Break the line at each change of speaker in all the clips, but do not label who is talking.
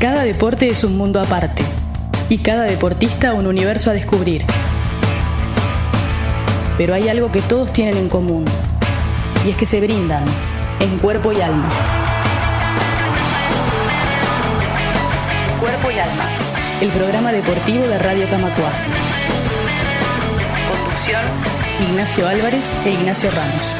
Cada deporte es un mundo aparte y cada deportista un universo a descubrir. Pero hay algo que todos tienen en común, y es que se brindan en cuerpo y alma. Cuerpo y alma, el programa deportivo de Radio Camacuá. Conducción: Ignacio Álvarez e Ignacio Ramos.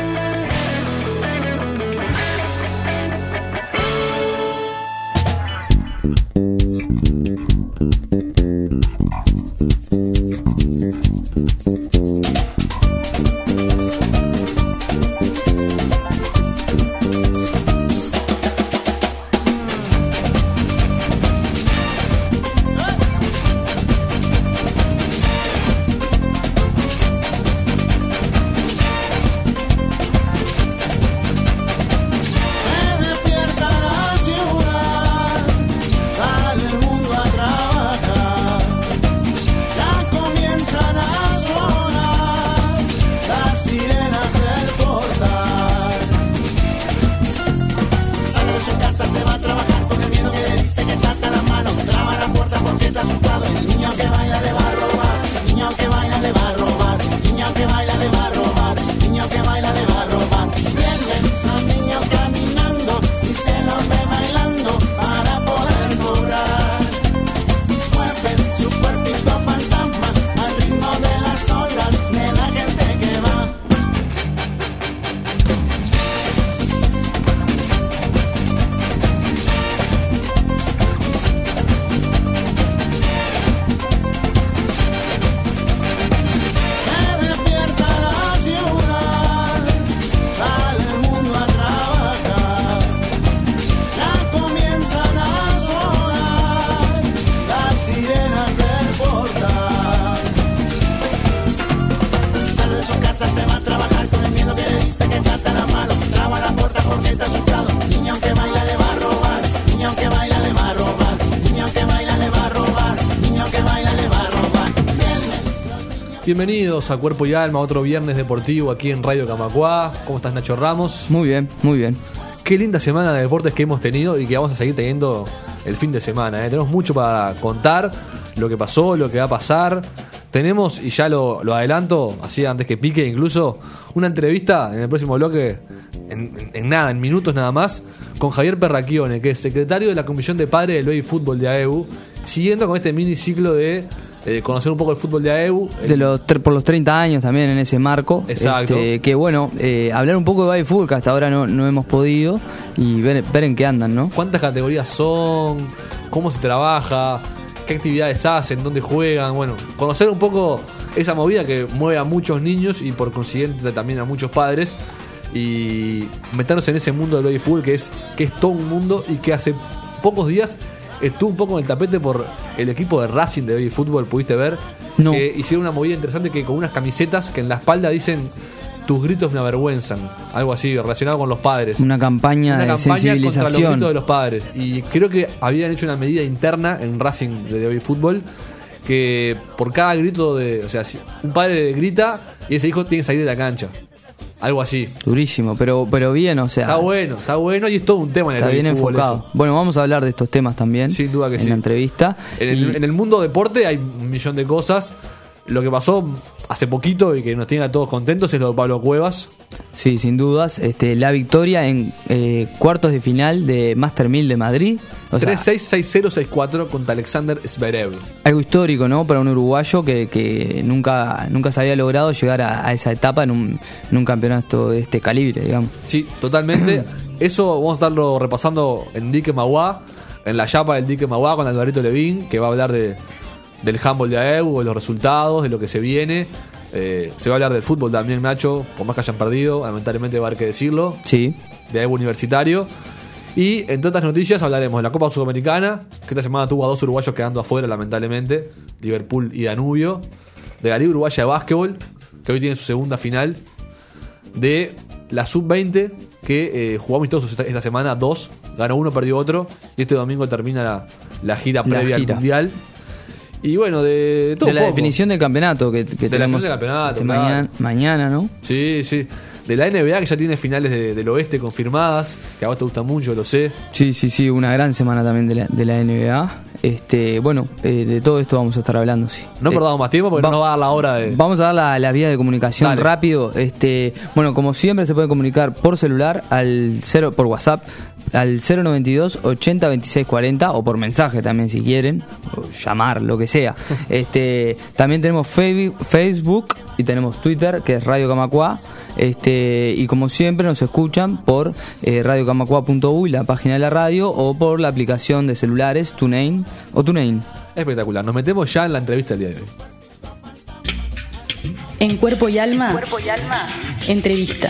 Bienvenidos a Cuerpo y Alma, otro viernes deportivo aquí en Radio Camacuá. ¿Cómo estás, Nacho Ramos?
Muy bien, muy bien.
Qué linda semana de deportes que hemos tenido y que vamos a seguir teniendo el fin de semana. Tenemos mucho para contar, lo que pasó, lo que va a pasar. Tenemos, y ya lo adelanto, así antes que pique incluso, una entrevista en el próximo bloque, en minutos nada más, con Javier Perrachione, que es secretario de la Comisión de Padres del Baby Fútbol de AEU, siguiendo con este mini ciclo de conocer un poco el fútbol de AEU.
Por los 30 años también en ese marco.
Exacto.
Que bueno, hablar un poco de baby fútbol, que hasta ahora no hemos podido, y ver en qué andan, ¿no?
¿Cuántas categorías son? ¿Cómo se trabaja? ¿Qué actividades hacen? ¿Dónde juegan? Bueno, conocer un poco esa movida que mueve a muchos niños y por consiguiente también a muchos padres, y meternos en ese mundo del baby fútbol que es todo un mundo, y que hace pocos días estuvo un poco en el tapete por el equipo de Racing de Baby Fútbol. ¿Pudiste ver?
No.
Que hicieron una movida interesante, que con unas camisetas que en la espalda dicen: tus gritos me avergüenzan, algo así relacionado con los padres.
Una campaña de sensibilización
contra los gritos de los padres. Y creo que habían hecho una medida interna en Racing de Baby Fútbol, que por cada grito o sea, si un padre grita y ese hijo tiene que salir de la cancha. Algo así.
Durísimo, pero bien, o sea.
Está bueno y es todo un tema en el
está bien
fútbol
enfocado.
Eso.
Bueno, vamos a hablar de estos temas también.
Sin duda que sí.
En la entrevista.
En el mundo deporte hay un millón de cosas. Lo que pasó hace poquito y que nos tiene a todos contentos es lo de Pablo Cuevas.
Sí, sin dudas. La victoria en cuartos de final de Master 1000 de Madrid.
3-6-6-0-6-4 contra Alexander Zverev.
Algo histórico, ¿no? Para un uruguayo que nunca se había logrado llegar a esa etapa en un campeonato de este calibre, digamos.
Sí, totalmente. Eso vamos a estarlo repasando en Dique Maguá, en la chapa del Dique Maguá con Alvarito Levín, que va a hablar del handball de AEU, de los resultados, de lo que se viene. Se va a hablar del fútbol también, Nacho, por más que hayan perdido, lamentablemente va a haber que decirlo.
Sí.
De AEU Universitario. Y entre otras noticias hablaremos de la Copa Sudamericana, que esta semana tuvo a 2 uruguayos quedando afuera, lamentablemente, Liverpool y Danubio. De la Liga Uruguaya de Básquetbol, que hoy tiene su segunda final. De la Sub-20, que jugó amistosos esta semana, 2, ganó 1, perdió otro, y este domingo termina la gira previa al Mundial. Y bueno, de todo
de la
un poco.
Definición del campeonato que
de
tenemos
la definición del campeonato, claro.
mañana, ¿no?
Sí. de la NBA, que ya tiene finales del oeste confirmadas, que a vos te gusta mucho, lo sé.
Sí, una gran semana también de la NBA. De todo esto vamos a estar hablando, sí.
No perdamos más tiempo porque no va a dar la hora de...
Vamos a dar la vía de comunicación. Dale. Rápido. Como siempre se puede comunicar por celular por WhatsApp al 092 80 26 40 o por mensaje también si quieren, o llamar, lo que sea. También tenemos Facebook y tenemos Twitter, que es Radio Camacua. Y como siempre nos escuchan por radiocamacua.uy, la página de la radio, o por la aplicación de celulares TuneIn o TuneIn.
Espectacular. Nos metemos ya en la entrevista del día de hoy.
En Cuerpo y Alma, entrevista.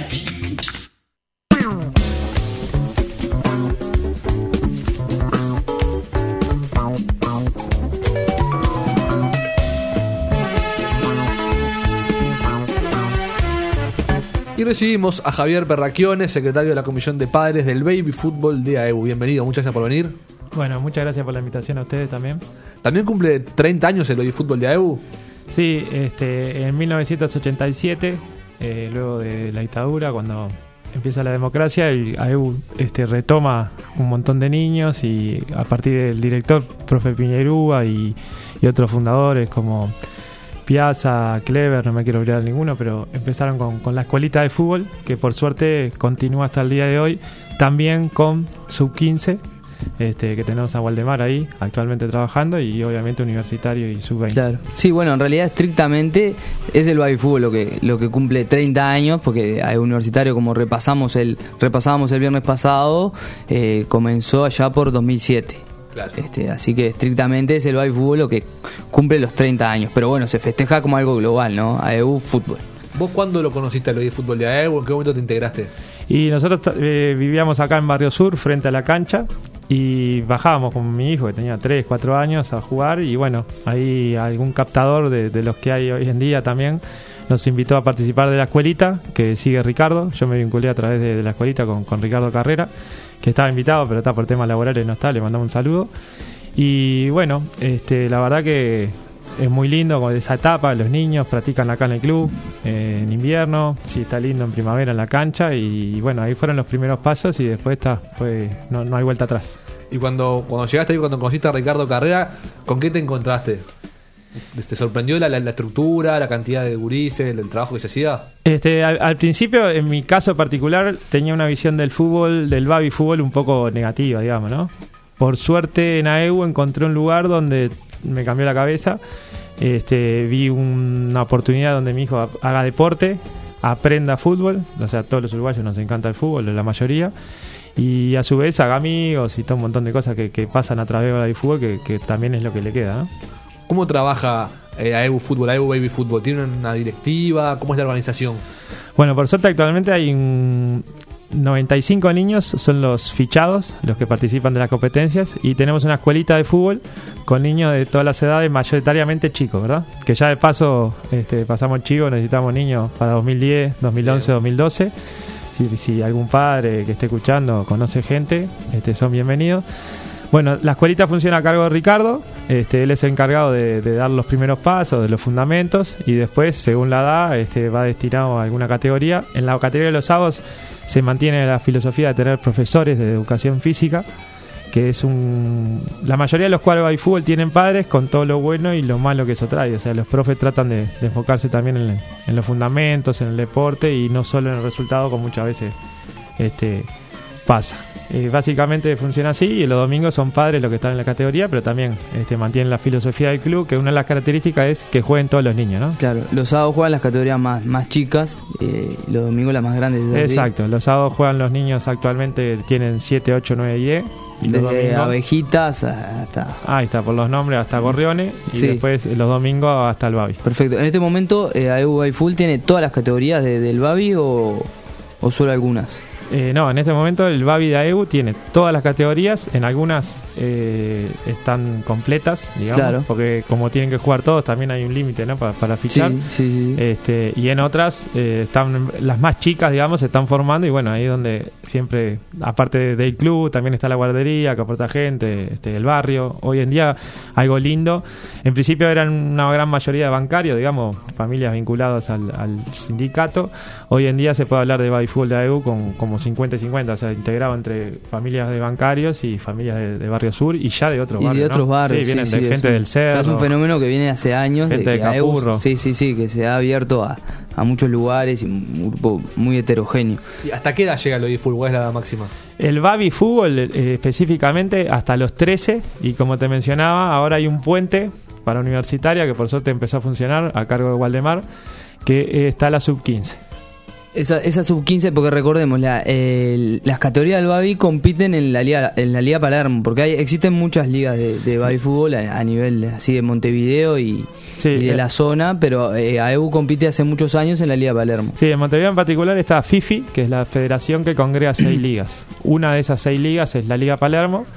Y recibimos a Javier Perrachione, secretario de la Comisión de Padres del Baby Fútbol de AEU. Bienvenido, muchas gracias por venir.
Bueno, muchas gracias por la invitación a ustedes también.
¿También cumple 30 años el Baby Fútbol de AEU?
Sí, en 1987, luego de la dictadura, cuando empieza la democracia, el AEU retoma un montón de niños, y a partir del director, profe Piñerúa, y otros fundadores como Piazza, Clever, no me quiero olvidar ninguno, pero empezaron con la escuelita de fútbol, que por suerte continúa hasta el día de hoy, también con sub-15, que tenemos a Waldemar ahí actualmente trabajando, y obviamente universitario y sub-20.
Claro. Sí, bueno, en realidad estrictamente es el baby fútbol lo que cumple 30 años, porque hay universitario, como repasábamos el viernes pasado, comenzó allá por 2007.
Claro.
Así que estrictamente es el baby fútbol lo que cumple los 30 años, pero bueno, se festeja como algo global, ¿no? AEU Fútbol.
¿Vos cuándo lo conociste al baby fútbol de AEU? ¿En qué momento te integraste?
Y nosotros vivíamos acá en Barrio Sur, frente a la cancha, y bajábamos con mi hijo, que tenía 3, 4 años, a jugar, y bueno, ahí algún captador de los que hay hoy en día también nos invitó a participar de la escuelita, que sigue Ricardo. Yo me vinculé a través de la escuelita con Ricardo Carrera, que estaba invitado, pero está por temas laborales, no está, le mandamos un saludo. Y bueno, la verdad que es muy lindo con esa etapa, los niños practican acá en el club, en invierno, sí está lindo en primavera en la cancha, y bueno, ahí fueron los primeros pasos, y después no hay vuelta atrás.
Y cuando llegaste ahí, cuando conociste a Ricardo Carrera, ¿con qué te encontraste? ¿Te sorprendió la estructura, la cantidad de gurises, el trabajo que se hacía?
Al principio, en mi caso particular, tenía una visión del fútbol, del baby fútbol, un poco negativa, digamos, ¿no? Por suerte en AEU encontré un lugar donde me cambió la cabeza. Vi una oportunidad donde mi hijo haga deporte, aprenda fútbol, o sea, a todos los uruguayos nos encanta el fútbol, la mayoría, y a su vez haga amigos y todo un montón de cosas que pasan a través del baby fútbol, que también es lo que le queda, ¿no?
¿Cómo trabaja AEU Fútbol, AEU Baby Fútbol? ¿Tiene una directiva? ¿Cómo es la organización?
Bueno, por suerte actualmente hay 95 niños, son los fichados, los que participan de las competencias, y tenemos una escuelita de fútbol con niños de todas las edades, mayoritariamente chicos, ¿verdad? Que ya de paso pasamos chicos, necesitamos niños para 2010, 2011, 2012. Si algún padre que esté escuchando conoce gente, son bienvenidos. Bueno, la escuelita funciona a cargo de Ricardo. Él es encargado de dar los primeros pasos, de los fundamentos, y después, según la edad, va destinado a alguna categoría. En la categoría de los sábados se mantiene la filosofía de tener profesores de educación física, que es la mayoría de los cuales hay fútbol tienen padres, con todo lo bueno y lo malo que eso trae. O sea, los profes tratan de enfocarse también en los fundamentos, en el deporte, y no solo en el resultado, como muchas veces pasa. Básicamente funciona así, y los domingos son padres los que están en la categoría, pero también mantienen la filosofía del club, que una de las características es que jueguen todos los niños, ¿no? Claro,
los sábados juegan las categorías más chicas, los domingos las más grandes.
Exacto, los sábados juegan los niños, actualmente tienen 7, 8, 9 y 10. Y
desde
los domingos,
abejitas hasta...
Ahí está, por los nombres, hasta gorriones, y sí, después los domingos hasta el Babi.
Perfecto. En este momento, AEU Baby Full tiene todas las categorías del Babi, o solo algunas.
No, en este momento el Babi de AEU tiene todas las categorías, en algunas están completas, digamos,
Claro.
porque como tienen que jugar todos, también hay un límite, ¿no? para fichar.
Sí.
Y en otras están las más chicas, digamos, se están formando, y bueno, ahí es donde siempre, aparte del club, también está la guardería que aporta gente, el barrio. Hoy en día algo lindo. En principio eran una gran mayoría de bancarios, digamos, familias vinculadas al sindicato. Hoy en día se puede hablar de Baby Fútbol de AEU con como 50 y 50, o sea, integrado entre familias de bancarios y familias de Barrio Sur y ya de otros barrios.
Y de otros
¿no?
barrios.
Sí, vienen de gente del Cerro.
O sea, es un fenómeno que viene hace años.
Gente de
que AEU,
Capurro.
sí, que se ha abierto a muchos lugares y un grupo muy heterogéneo.
¿Y hasta qué edad llega el Baby Fútbol? ¿Cuál es la máxima?
El Baby Fútbol específicamente hasta los 13, y como te mencionaba, ahora hay un puente para universitaria que por suerte empezó a funcionar a cargo de Waldemar, que está la sub-15.
Esa sub-15, porque recordemos, las categorías del Babi compiten en la Liga Palermo, porque existen muchas ligas de Babi Fútbol a nivel así de Montevideo y de la zona, pero AEU compite hace muchos años en la Liga Palermo.
Sí, en Montevideo en particular está FIFI, que es la federación que congrega 6 ligas. Una de esas 6 ligas es la Liga Palermo,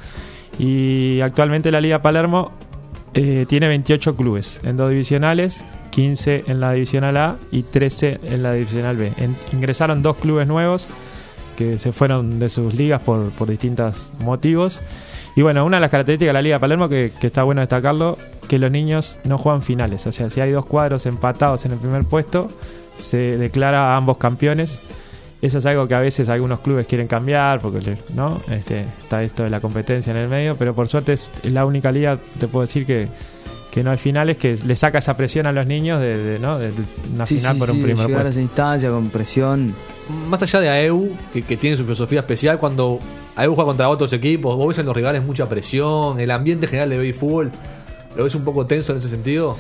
y actualmente la Liga Palermo tiene 28 clubes en 2 divisionales, 15 en la divisional A y 13 en la divisional B. Ingresaron 2 clubes nuevos que se fueron de sus ligas por distintos motivos. Y bueno, una de las características de la Liga Palermo que está bueno destacarlo, que los niños no juegan finales. O sea, si hay 2 cuadros empatados en el primer puesto, se declara a ambos campeones. Eso es algo que a veces algunos clubes quieren cambiar, porque ¿no? Está esto de la competencia en el medio, pero por suerte es la única liga, te puedo decir que no hay finales, que le saca esa presión a los niños de una final por un primer
llegar
puesto.
a esa instancia con presión.
Más allá de AEU, que tiene su filosofía especial, cuando AEU juega contra otros equipos, vos ves en los rivales mucha presión, el ambiente general de Baby Fútbol, ¿lo ves un poco tenso en ese sentido?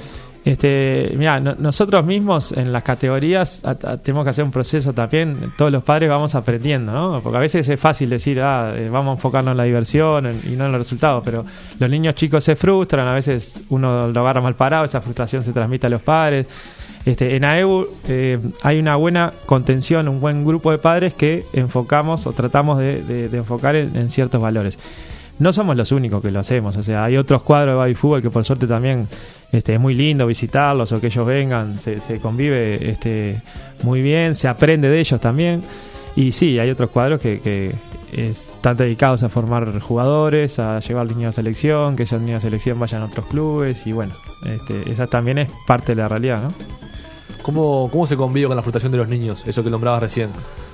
Mirá, nosotros mismos en las categorías tenemos que hacer un proceso también. Todos los padres vamos aprendiendo, ¿no? Porque a veces es fácil decir, vamos a enfocarnos en la diversión y no en los resultados, pero los niños chicos se frustran, a veces uno lo agarra mal parado, esa frustración se transmite a los padres. En AEU hay una buena contención, un buen grupo de padres que enfocamos o tratamos de enfocar en ciertos valores. No somos los únicos que lo hacemos, o sea, hay otros cuadros de Baby Fútbol que por suerte también es muy lindo visitarlos o que ellos vengan, se convive muy bien, se aprende de ellos también. Y sí, hay otros cuadros que están dedicados a formar jugadores, a llevar niños a selección, que esos niños a selección vayan a otros clubes, y bueno, esa también es parte de la realidad, ¿no?
¿Cómo se convive con la frustración de los niños? Eso que nombrabas recién.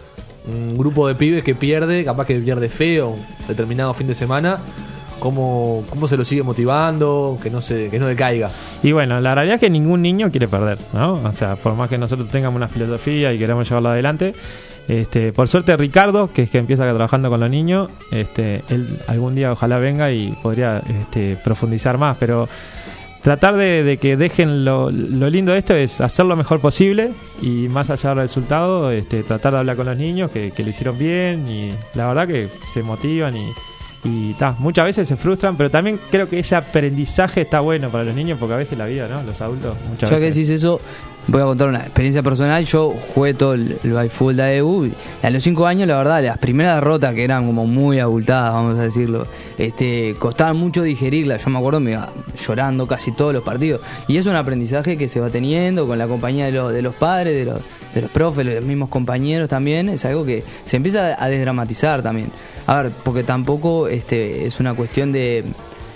Un grupo de pibes que pierde, capaz que pierde feo determinado fin de semana. ¿Cómo se lo sigue motivando? Que no decaiga.
Y bueno, la realidad es que ningún niño quiere perder, ¿no? O sea, por más que nosotros tengamos una filosofía y queremos llevarlo adelante, por suerte Ricardo, que es que empieza trabajando con los niños, él algún día ojalá venga y podría profundizar más, pero tratar de que dejen lo lindo de esto es hacer lo mejor posible, y más allá del resultado, tratar de hablar con los niños que lo hicieron bien, y la verdad que se motivan y muchas veces se frustran, pero también creo que ese aprendizaje está bueno para los niños, porque a veces la vida, ¿no? Los adultos muchas
Ya
veces.
que decís eso, voy a contar una experiencia personal. Yo jugué todo el Baby Fútbol de AEU, y a los 5 años, la verdad, las primeras derrotas, que eran como muy abultadas, vamos a decirlo, costaban mucho digerirlas. Yo me acuerdo, me iba llorando casi todos los partidos, y es un aprendizaje que se va teniendo con la compañía de los padres, de los profes, de los mismos compañeros también. Es algo que se empieza a desdramatizar también. A ver, porque tampoco es una cuestión de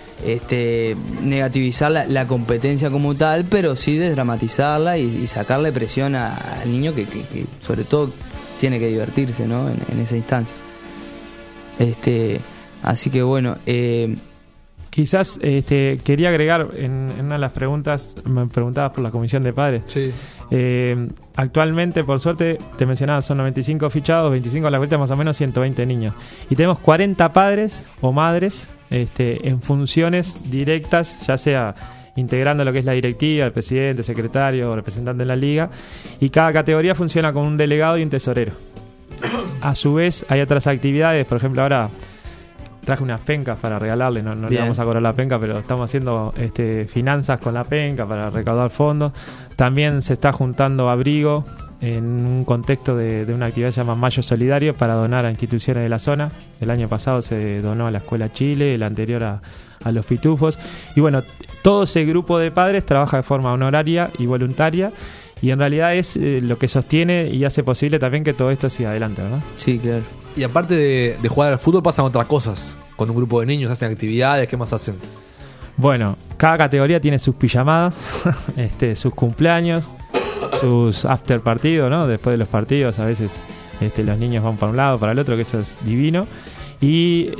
negativizar la competencia como tal, pero sí desdramatizarla y sacarle presión al niño que sobre todo tiene que divertirse, ¿no? en esa instancia. Así que bueno,
quizás quería agregar en una de las preguntas, me preguntabas por la comisión de padres.
Sí.
Actualmente, por suerte, te mencionaba, son 95 fichados, 25 a la vuelta, más o menos 120 niños. Y tenemos 40 padres o madres en funciones directas, ya sea integrando lo que es la directiva, el presidente, secretario, representante de la liga, y cada categoría funciona con un delegado y un tesorero. A su vez, hay otras actividades, por ejemplo, ahora traje unas pencas para regalarle, no le vamos a cobrar la penca, pero estamos haciendo finanzas con la penca para recaudar fondos. También se está juntando abrigo en un contexto de una actividad que se llama Mayo Solidario para donar a instituciones de la zona. El año pasado se donó a la Escuela Chile, el anterior a los Pitufos. Y bueno, todo ese grupo de padres trabaja de forma honoraria y voluntaria, y en realidad es lo que sostiene y hace posible también que todo esto siga adelante, ¿verdad?
Sí, claro.
Y aparte de jugar al fútbol pasan otras cosas. Con un grupo de niños hacen actividades, ¿qué más hacen?
Bueno, cada categoría tiene sus pijamadas, sus cumpleaños, sus after partidos, ¿no? Después de los partidos a veces los niños van para un lado, para el otro, que eso es divino. Y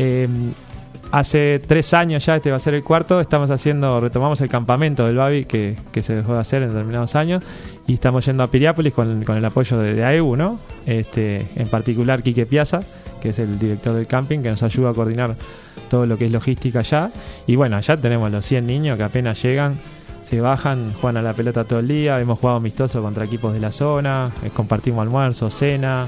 hace 3 años ya, va a ser el cuarto, retomamos el campamento del Babi que se dejó de hacer en determinados años, y estamos yendo a Piriápolis con el apoyo de AEU, ¿no? En particular Quique Piazza, que es el director del camping, que nos ayuda a coordinar todo lo que es logística allá. Y bueno, allá tenemos los 100 niños que apenas llegan, se bajan, juegan a la pelota todo el día. Hemos jugado amistoso contra equipos de la zona, compartimos almuerzo, cena,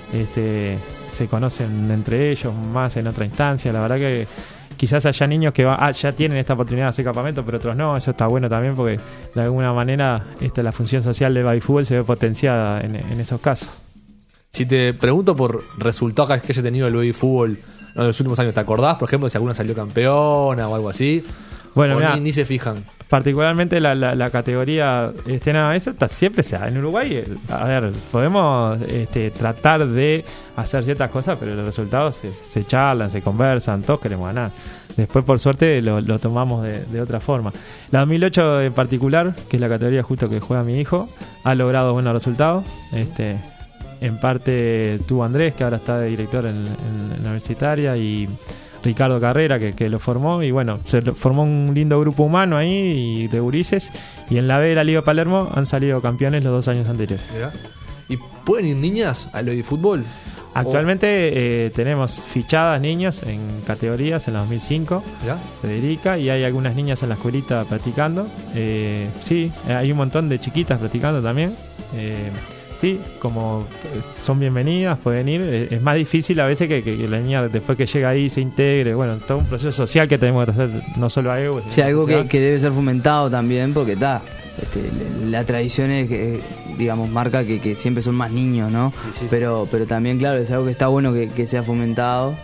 se conocen entre ellos más en otra instancia. La verdad que quizás haya niños que ya tienen esta oportunidad de hacer campamento, pero otros no. Eso está bueno también, porque de alguna manera la función social del baby fútbol se ve potenciada en esos casos.
Si te pregunto por resultados que haya tenido el baby fútbol en los últimos años, ¿te acordás, por ejemplo, si alguna salió campeona o algo así?
Bueno, mirá,
ni se fijan.
Particularmente la categoría eso siempre se da. En Uruguay, a ver, podemos tratar de hacer ciertas cosas, pero los resultados se charlan, se conversan, todos queremos ganar. Después, por suerte, lo tomamos de otra forma. La 2008 en particular, que es la categoría justo que juega mi hijo, ha logrado buenos resultados. En parte tuvo Andrés, que ahora está de director en la universitaria, y Ricardo Carrera, que lo formó, y bueno, se formó un lindo grupo humano ahí de gurises, y en la B de la Liga Palermo han salido campeones los 2 años anteriores.
¿Mirá? ¿Y pueden ir niñas al baby fútbol?
Actualmente tenemos fichadas niñas en categorías en la 2005,
¿Ya?
Federica, y hay algunas niñas en la escuelita practicando. Sí, hay un montón de chiquitas practicando también. Sí, como son bienvenidas, pueden ir. Es más difícil a veces que la niña después que llega ahí se integre. Bueno, todo un proceso social que tenemos que hacer, no solo a EU.
Sí, algo que debe ser fomentado también, porque la tradición es que, digamos, marca que siempre son más niños, ¿no?
Sí.
Pero también, claro, es algo que está bueno que sea fomentado.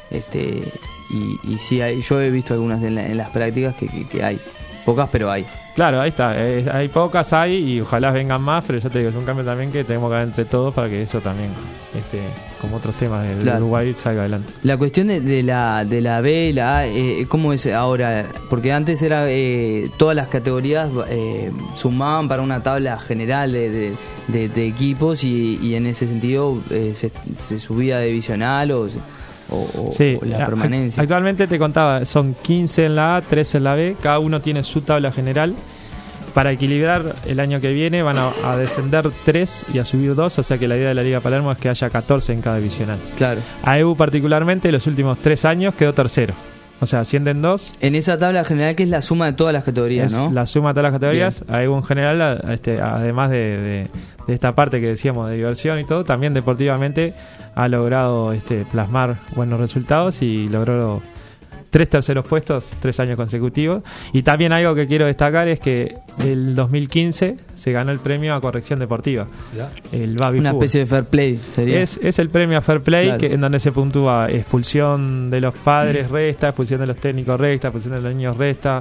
Y sí, yo he visto algunas en las prácticas que hay. Pocas, pero hay.
Claro, ahí está. Hay pocas, y ojalá vengan más, pero ya te digo, es un cambio también que tenemos que dar entre todos para que eso también, como otros temas de Uruguay, salga adelante.
La cuestión de la B y la A, ¿cómo es ahora? Porque antes era todas las categorías sumaban para una tabla general de equipos, y en ese sentido se subía divisional o
sí,
la permanencia.
Actualmente te contaba, son 15 en la A, 13 en la B, cada uno tiene su tabla general. Para equilibrar, el año que viene van a descender 3 y a subir 2, o sea que la idea de la Liga Palermo es que haya 14 en cada divisional.
Claro.
AEU particularmente los últimos 3 años quedó tercero, o sea, ascienden 2.
En esa tabla general, que es la suma de todas las categorías,
es,
¿no?
La suma de todas las categorías. AEU en general, además de esta parte que decíamos de diversión y todo, también deportivamente ha logrado plasmar buenos resultados y logró 3 terceros puestos 3 años consecutivos. Y también algo que quiero destacar es que el 2015 se ganó el premio a corrección deportiva.
¿Ya?
El Baby
Una
Fútbol.
especie de fair play sería.
Es el premio a fair play,
Claro.
en donde se puntúa expulsión de los padres resta, expulsión de los técnicos resta, expulsión de los niños resta,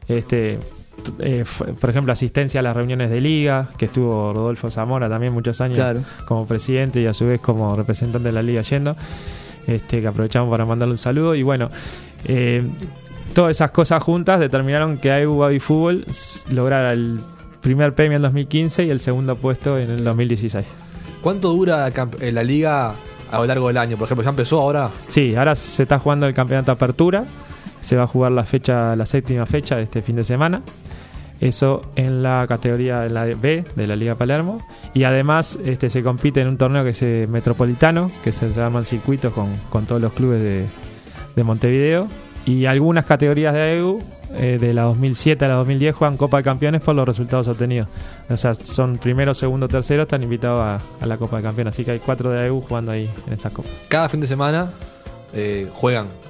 por ejemplo, asistencia a las reuniones de liga, que estuvo Rodolfo Zamora también muchos años, claro, como presidente y a su vez como representante de la liga yendo, que aprovechamos para mandarle un saludo. Y bueno, todas esas cosas juntas determinaron que AEU Baby Fútbol lograra el primer premio en 2015 y el segundo puesto en el 2016.
¿Cuánto dura la liga a lo largo del año? Por ejemplo, ¿ya empezó ahora?
Sí, ahora se está jugando el campeonato Apertura. Se va a jugar la 7ª fecha de este fin de semana. Eso en la categoría, en la B de la Liga Palermo. Y además se compite en un torneo que es metropolitano, que se llama el circuito, con todos los clubes de Montevideo. Y algunas categorías de AEU, de la 2007 a la 2010, juegan Copa de Campeones por los resultados obtenidos. O sea, son primero, segundo, tercero, están invitados a la Copa de Campeones. Así que hay 4 de AEU jugando ahí en estas copas.
Cada fin de semana juegan.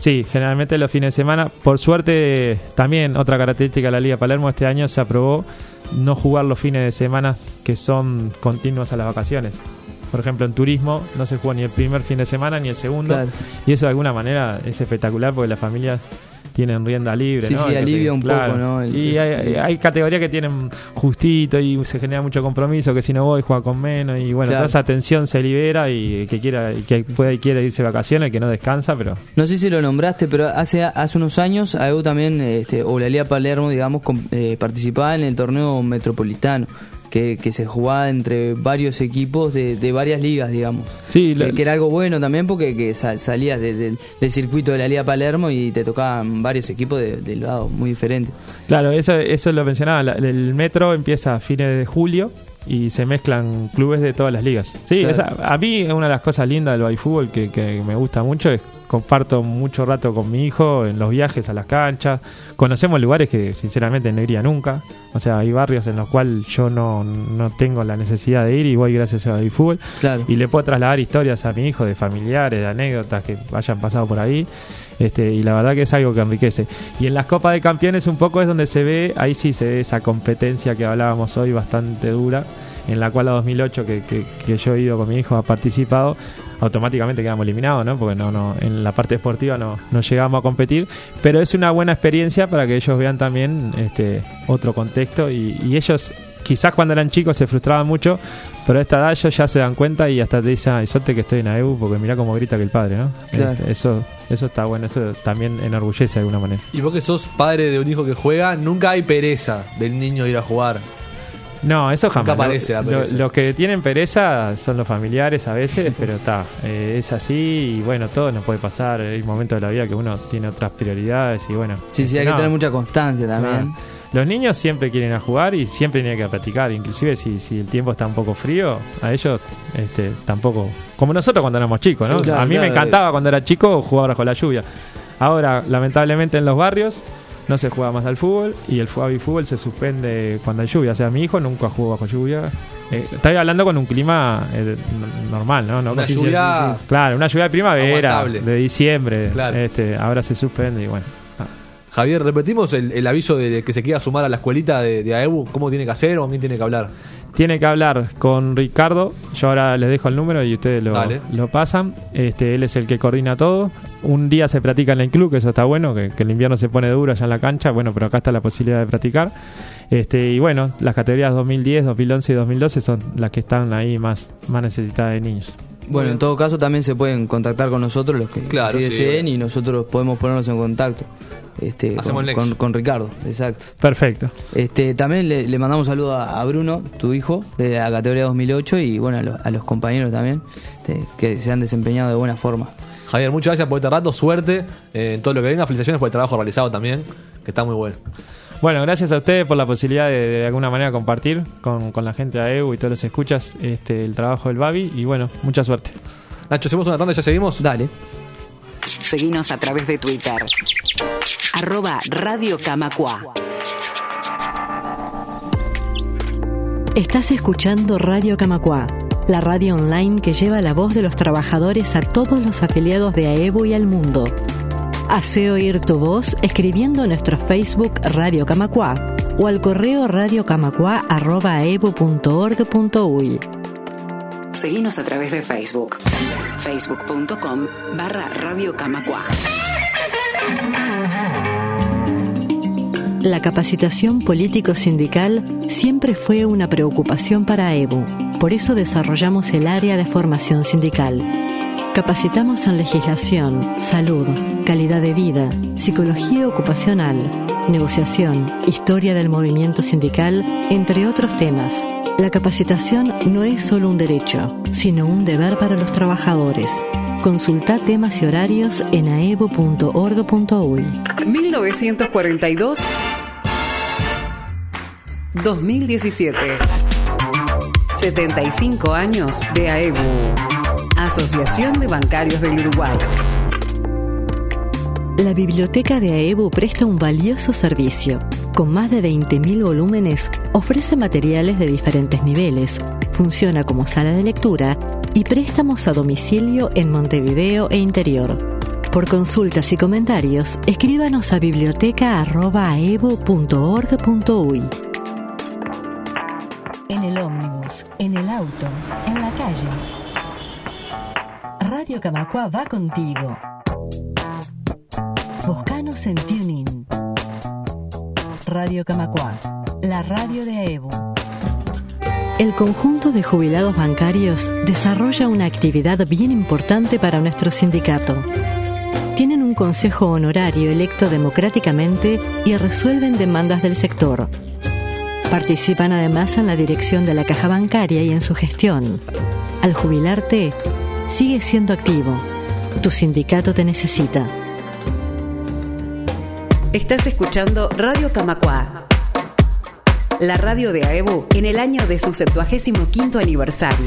Sí, generalmente los fines de semana. Por suerte, también otra característica de la Liga Palermo este año se aprobó no jugar los fines de semana que son continuos a las vacaciones. Por ejemplo, en turismo no se juega ni el primer fin de semana ni el segundo. Claro. Y eso de alguna manera es espectacular porque las familias tienen rienda libre,
sí,
¿no?
Sí, alivia un poco, ¿no?
Y hay categorías que tienen justito y se genera mucho compromiso, que si no voy juega con menos y bueno, toda esa tensión se libera y que quiera irse de vacaciones, que no descansa, pero...
No sé si lo nombraste, pero hace unos años AEBU también, o la Liga Palermo, digamos, participaba en el torneo metropolitano. Que se jugaba entre varios equipos de varias ligas, digamos. Sí, que era algo bueno también porque salías del circuito de la Liga Palermo y te tocaban varios equipos de lados muy diferentes.
Claro, eso lo mencionaba. El metro empieza a fines de julio y se mezclan clubes de todas las ligas. Sí, claro. A mí una de las cosas lindas del baby-fútbol que me gusta mucho es comparto mucho rato con mi hijo en los viajes a las canchas. Conocemos lugares que sinceramente no iría nunca. O sea, hay barrios en los cuales yo no tengo la necesidad de ir y voy gracias al baby-fútbol. Claro. Y le puedo trasladar historias a mi hijo de familiares, de anécdotas que hayan pasado por ahí. Y la verdad que es algo que enriquece. Y en las Copas de Campeones un poco es donde se ve, ahí sí se ve esa competencia que hablábamos hoy bastante dura, en la cual la 2008 que yo he ido con mi hijo, ha participado, automáticamente quedamos eliminados, ¿no? Porque no en la parte deportiva no llegamos a competir, pero es una buena experiencia para que ellos vean también otro contexto y ellos quizás cuando eran chicos se frustraban mucho, pero a esta edad ellos ya se dan cuenta y hasta te dicen, ay, suerte que estoy en AEBU porque mirá cómo grita que el padre, ¿no? Claro. Eso está bueno, eso también enorgullece de alguna manera.
Y vos que sos padre de un hijo que juega, nunca hay pereza del niño ir a jugar.
No, eso jamás.
Nunca aparece la pereza.
Los que tienen pereza son los familiares a veces, pero es así y bueno, todo nos puede pasar. Hay momentos de la vida que uno tiene otras prioridades y bueno.
Sí, hay que tener mucha constancia también.
Claro. Los niños siempre quieren ir a jugar y siempre tienen que practicar, inclusive si el tiempo está un poco frío, a ellos tampoco, como nosotros cuando éramos chicos, ¿no? Sí, claro, a mí me encantaba cuando era chico jugar bajo la lluvia. Ahora, lamentablemente en los barrios no se juega más al fútbol y el fútbol se suspende cuando hay lluvia. O sea, mi hijo nunca jugó bajo lluvia. Estoy hablando con un clima normal, ¿no?
Una lluvia...
Sí. Claro, una lluvia de primavera, aguantable. De diciembre. Claro. Ahora se suspende y bueno.
Javier, repetimos el aviso de que se quiera sumar a la escuelita de AEBU. ¿Cómo tiene que hacer o con quién tiene que hablar?
Tiene que hablar con Ricardo. Yo ahora les dejo el número y ustedes lo pasan. Él es el que coordina todo. Un día se practica en el club, que eso está bueno, que el invierno se pone duro allá en la cancha. Bueno, pero acá está la posibilidad de practicar. Y bueno, las categorías 2010, 2011 y 2012 son las que están ahí más necesitadas de niños.
Bueno, en todo caso también se pueden contactar con nosotros los que deseen y nosotros podemos ponernos en contacto con Ricardo, exacto.
Perfecto.
También le mandamos saludos a Bruno, tu hijo, de la categoría 2008 y bueno, a los compañeros también que se han desempeñado de buena forma.
Javier, muchas gracias por este rato, suerte en todo lo que venga, felicitaciones por el trabajo realizado también, que está muy bueno.
Bueno, gracias a ustedes por la posibilidad de alguna manera compartir con la gente de AEBU y todos los escuchas el trabajo del Babi y bueno, mucha suerte.
Nacho, hacemos una tanda y ya seguimos.
Dale.
Seguinos a través de Twitter @Radio Camacua.
Estás escuchando Radio Camacua, la radio online que lleva la voz de los trabajadores a todos los afiliados de AEBU y al mundo. Hacé oír tu voz escribiendo a nuestro Facebook Radio Camacua o al correo radiocamacua@aebu.org.uy.
Seguinos a través de Facebook, facebook.com/Radio Camacua.
La capacitación político-sindical siempre fue una preocupación para AEBU. Por eso desarrollamos el área de formación sindical. Capacitamos en legislación, salud, calidad de vida, psicología ocupacional, negociación, historia del movimiento sindical, entre otros temas. La capacitación no es solo un derecho, sino un deber para los trabajadores. Consulta temas y horarios en aebu.org.uy.
1942-2017. 75 años de AEBU. Asociación de Bancarios del Uruguay.
La biblioteca de AEBU presta un valioso servicio. Con más de 20.000 volúmenes, ofrece materiales de diferentes niveles, funciona como sala de lectura y préstamos a domicilio en Montevideo e interior. Por consultas y comentarios, escríbanos a biblioteca@aevo.org.uy. En el ómnibus, en el auto, en la calle. Radio Camacuá va contigo. Buscanos en TuneIn. Radio Camacuá, la radio de AEBU. El conjunto de jubilados bancarios desarrolla una actividad bien importante para nuestro sindicato. Tienen un consejo honorario electo democráticamente y resuelven demandas del sector. Participan además en la dirección de la caja bancaria y en su gestión. Al jubilarte, sigue siendo activo. Tu sindicato te necesita.
Estás escuchando Radio Camacuá, la radio de AEBU en el año de su 75º aniversario.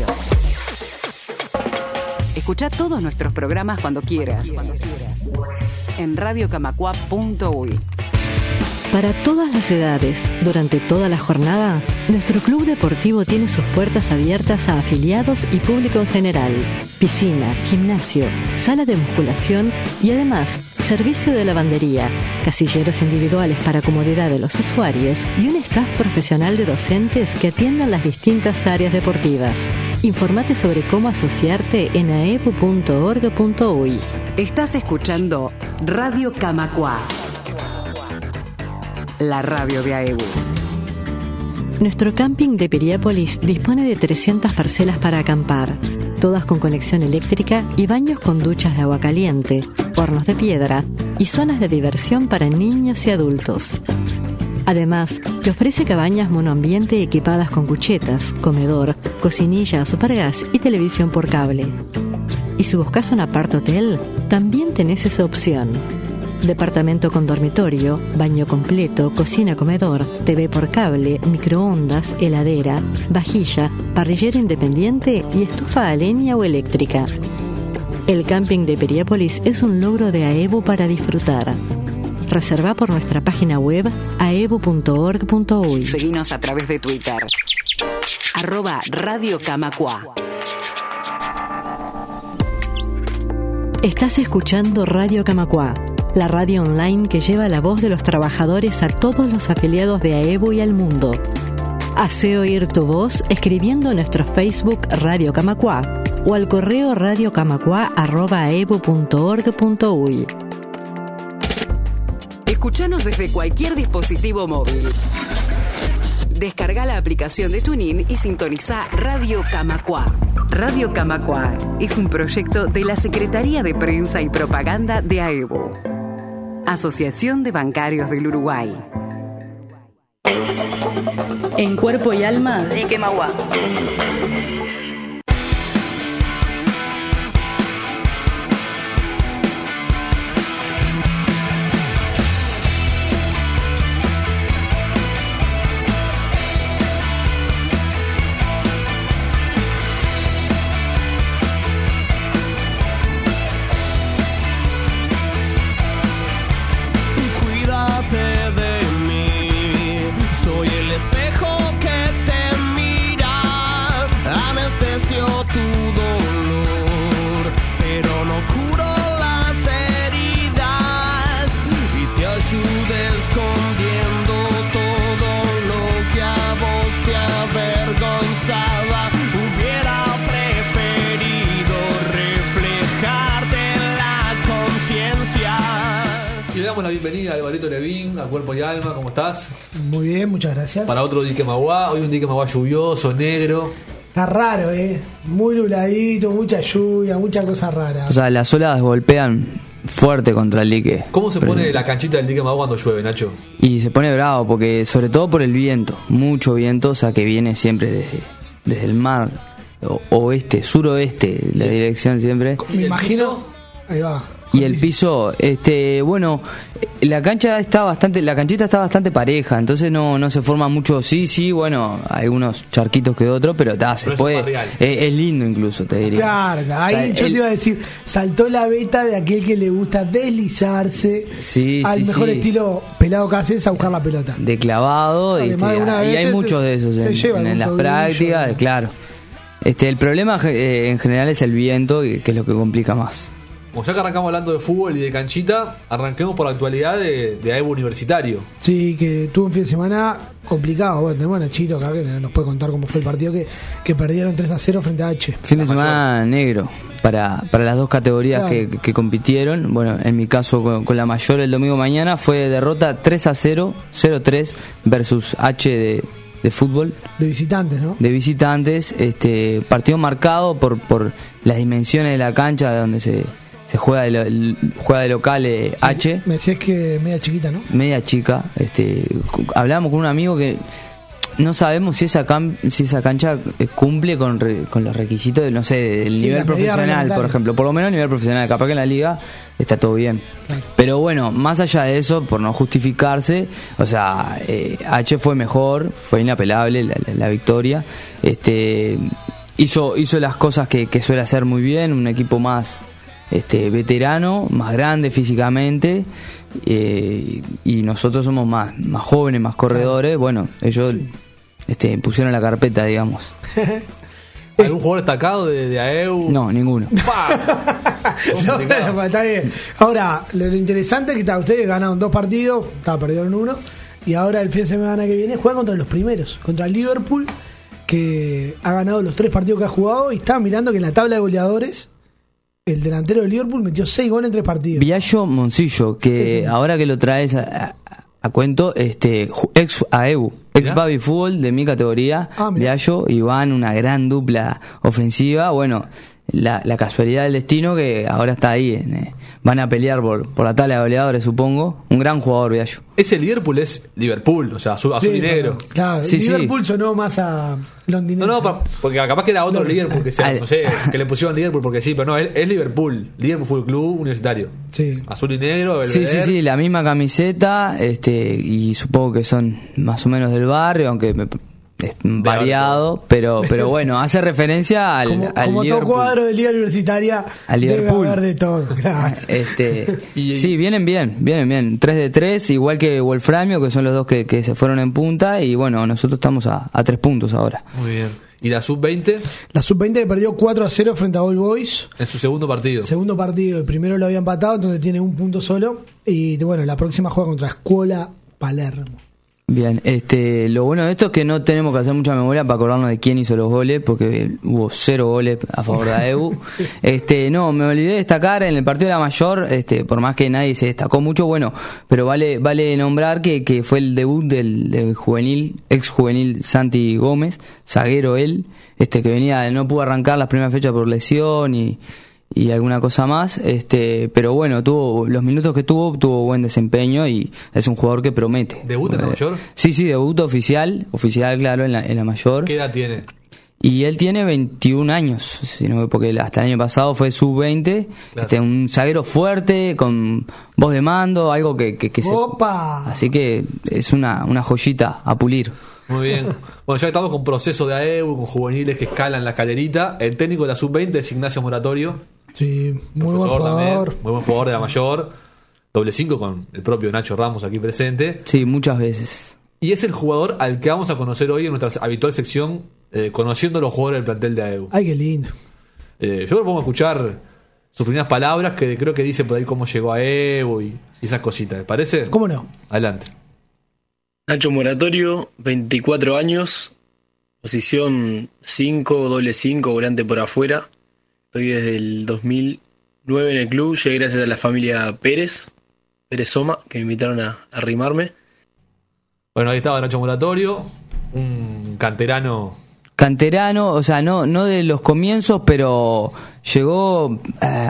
Escucha todos nuestros programas cuando quieras. En radiocamacua.uy.
Para todas las edades, durante toda la jornada, nuestro club deportivo tiene sus puertas abiertas a afiliados y público en general. Piscina, gimnasio, sala de musculación y además servicio de lavandería, casilleros individuales para comodidad de los usuarios y un staff profesional de docentes que atiendan las distintas áreas deportivas. Informate sobre cómo asociarte en aebu.org.uy.
Estás escuchando Radio Camacuá, la radio de AEBU.
Nuestro camping de Piriápolis dispone de 300 parcelas para acampar, todas con conexión eléctrica y baños con duchas de agua caliente, hornos de piedra y zonas de diversión para niños y adultos. Además, te ofrece cabañas monoambiente equipadas con cuchetas, comedor, cocinilla a supergas y televisión por cable. Y si buscas un apart-hotel, también tenés esa opción. Departamento con dormitorio, baño completo, cocina-comedor, TV por cable, microondas, heladera, vajilla, parrillera independiente y estufa a leña o eléctrica. El camping de Piriápolis es un logro de AEBU para disfrutar. Reserva por nuestra página web aebu.org.uy.
Seguinos a través de Twitter. @Radio Camacuá.
Estás escuchando Radio Camacuá, la radio online que lleva la voz de los trabajadores a todos los afiliados de AEBU y al mundo. Hace oír tu voz escribiendo en nuestro Facebook Radio Camacuá o al correo radiocamacua@aebu.org.uy.
Escuchanos desde cualquier dispositivo móvil. Descarga la aplicación de TuneIn y sintoniza Radio Camacuá. Radio Camacuá es un proyecto de la Secretaría de Prensa y Propaganda de AEBU, Asociación de Bancarios del Uruguay.
En cuerpo y alma, Dique Mauá.
La bienvenida a Alvarito Levín, a Cuerpo y Alma, ¿cómo estás?
Muy bien, muchas gracias.
Para otro Dique Mauá, hoy un Dique Mauá lluvioso, negro.
Está raro, muy nubladito, mucha lluvia, mucha cosa rara.
O sea, las olas golpean fuerte contra el dique.
¿Cómo se pone la canchita del Dique Mauá cuando llueve, Nacho?
Y se pone bravo, porque sobre todo por el viento, mucho viento, o sea, que viene siempre desde el mar, oeste, suroeste, la dirección siempre.
Me imagino, ahí va.
Y el piso, bueno, la canchita está bastante pareja, entonces no se forma mucho, bueno, hay unos charquitos que otros, pero se puede, es lindo incluso, te diría.
Claro, ahí yo te iba a decir, saltó la beta de aquel que le gusta deslizarse al mejor estilo pelado Cáceres a buscar la pelota.
De clavado, y hay muchos de esos en las prácticas, claro. El problema en general es el viento, que es lo que complica más.
Como ya que arrancamos hablando de fútbol y de canchita, arranquemos por la actualidad de AEBU Universitario.
Sí, que tuvo un fin de semana complicado. Bueno, tenemos a Nachito acá que nos puede contar cómo fue el partido que perdieron 3-0 frente a H.
Fin de semana negro para las dos categorías que compitieron. Bueno, en mi caso con la mayor el domingo mañana fue derrota 3-0, 0-3 versus H de fútbol.
De visitantes, ¿no?
De visitantes, partido marcado por las dimensiones de la cancha donde se juega de local H.
Me decías que media chiquita, ¿no?
Media chica. Hablábamos con un amigo que no sabemos si esa cancha cumple con los requisitos no sé, del nivel profesional, por ejemplo. Por lo menos a nivel profesional. Capaz que en la liga está todo bien. Claro. Pero bueno, más allá de eso, por no justificarse, o sea, H fue mejor, fue inapelable la victoria. Hizo las cosas que suele hacer muy bien, un equipo más veterano, más grande físicamente, y nosotros somos más jóvenes, más corredores. Bueno, ellos pusieron la carpeta, digamos.
¿Algún jugador destacado de AEU?
No, ninguno.
No, está bien. Ahora, lo interesante es que ustedes ganaron 2 partidos, perdieron 1, y ahora el fin de semana que viene juegan contra los primeros, contra el Liverpool, que ha ganado los 3 partidos que ha jugado, y estaba mirando que en la tabla de goleadores el delantero de Liverpool metió 6 goles en 3 partidos.
Viallo Moncillo, que ahora que lo traes a cuento, ex AEU, ex Babi Fútbol de mi categoría, Viallo y Iván, una gran dupla ofensiva. Bueno, la casualidad del destino que ahora está ahí, van a pelear por la tabla de goleadores, supongo. Un gran jugador, Viallo.
Ese Liverpool es Liverpool, o sea, azul y negro.
Claro,
sí,
Liverpool sonó más a londinense.
No, porque capaz que era otro Liverpool que sea, no sé, que le pusieron Liverpool porque sí, pero no, es Liverpool Fútbol Club Universitario. Sí. Azul y negro,
sí, la misma camiseta, y supongo que son más o menos del barrio, aunque es variado, pero bueno, hace referencia al
como
Liverpool.
Todo cuadro de liga universitaria
al Liverpool.
Debe haber de todo, claro.
Sí, vienen bien 3 de 3, igual que Wolframio, que son los dos que se fueron en punta, y bueno, nosotros estamos a 3 puntos ahora.
Muy bien. ¿Y la sub-20?
La sub-20 perdió 4-0 frente a All Boys.
En su segundo partido. El primero lo había empatado, entonces tiene 1 punto solo. Y bueno, la próxima juega contra Escuola Palermo.
Bien, lo bueno de esto es que no tenemos que hacer mucha memoria para acordarnos de quién hizo los goles, porque hubo 0 goles a favor de AEU. No, me olvidé de destacar en el partido de la mayor, por más que nadie se destacó mucho, bueno, pero vale nombrar que fue el debut del juvenil, ex juvenil Santi Gómez, zaguero él, que no pudo arrancar las primeras fechas por lesión y alguna cosa más, pero bueno, los minutos que tuvo buen desempeño y es un jugador que promete.
¿Debut en la mayor?
Sí, debut oficial claro, en la mayor.
¿Qué edad tiene?
Y él tiene 21 años, porque hasta el año pasado fue sub-20, claro. Un zaguero fuerte, con voz de mando, algo que
¡opa!
Así que es una joyita a pulir.
Muy bien. Bueno, ya estamos con proceso de AEU, con juveniles que escalan la escalerita. El técnico de la sub-20 es Ignacio Moratorio.
Sí, muy buen jugador.
También, muy buen jugador de la mayor. Doble 5 con el propio Nacho Ramos aquí presente.
Sí, muchas veces.
Y es el jugador al que vamos a conocer hoy en nuestra habitual sección, conociendo a los jugadores del plantel de AEU.
Ay, qué lindo.
Yo vamos a escuchar sus primeras palabras, que creo que dice por ahí cómo llegó a AEU y esas cositas. ¿Les parece?
¿Cómo no?
Adelante.
Nacho Moratorio, 24 años, posición 5, doble 5, volante por afuera. Estoy desde el 2009 en el club, llegué gracias a la familia Pérez Soma, que me invitaron a arrimarme.
Bueno, ahí estaba Nacho Moratorio, un canterano,
o sea, no de los comienzos, pero llegó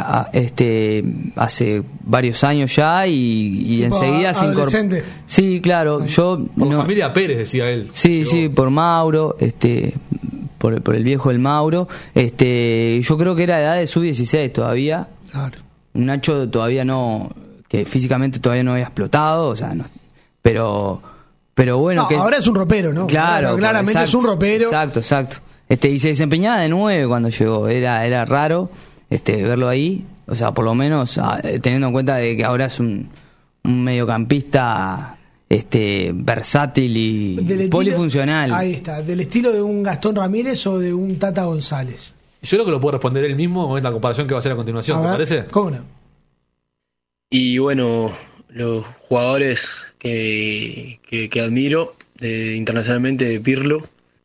hace varios años ya y enseguida se incorporó. Sí, claro.
Por familia Pérez, decía él.
Sí, llegó. Sí, por Mauro, por el viejo del Mauro. Yo creo que era de edad de sub-16 todavía.
Claro.
Nacho todavía no, que físicamente todavía no había explotado, o sea, no, pero bueno,
no, ahora es un ropero, ¿no?
Claro,
claramente exacto, es un ropero.
Exacto. Y se desempeñaba de 9 cuando llegó. Era raro verlo ahí. O sea, por lo menos teniendo en cuenta de que ahora es un mediocampista versátil y polifuncional.
Ahí está. ¿Del estilo de un Gastón Ramírez o de un Tata González?
Yo creo que lo puedo responder él mismo con esta comparación que va a hacer a continuación, ¿te parece?
¿Cómo no?
Y bueno, los jugadores que admiro internacionalmente, de Pirlo,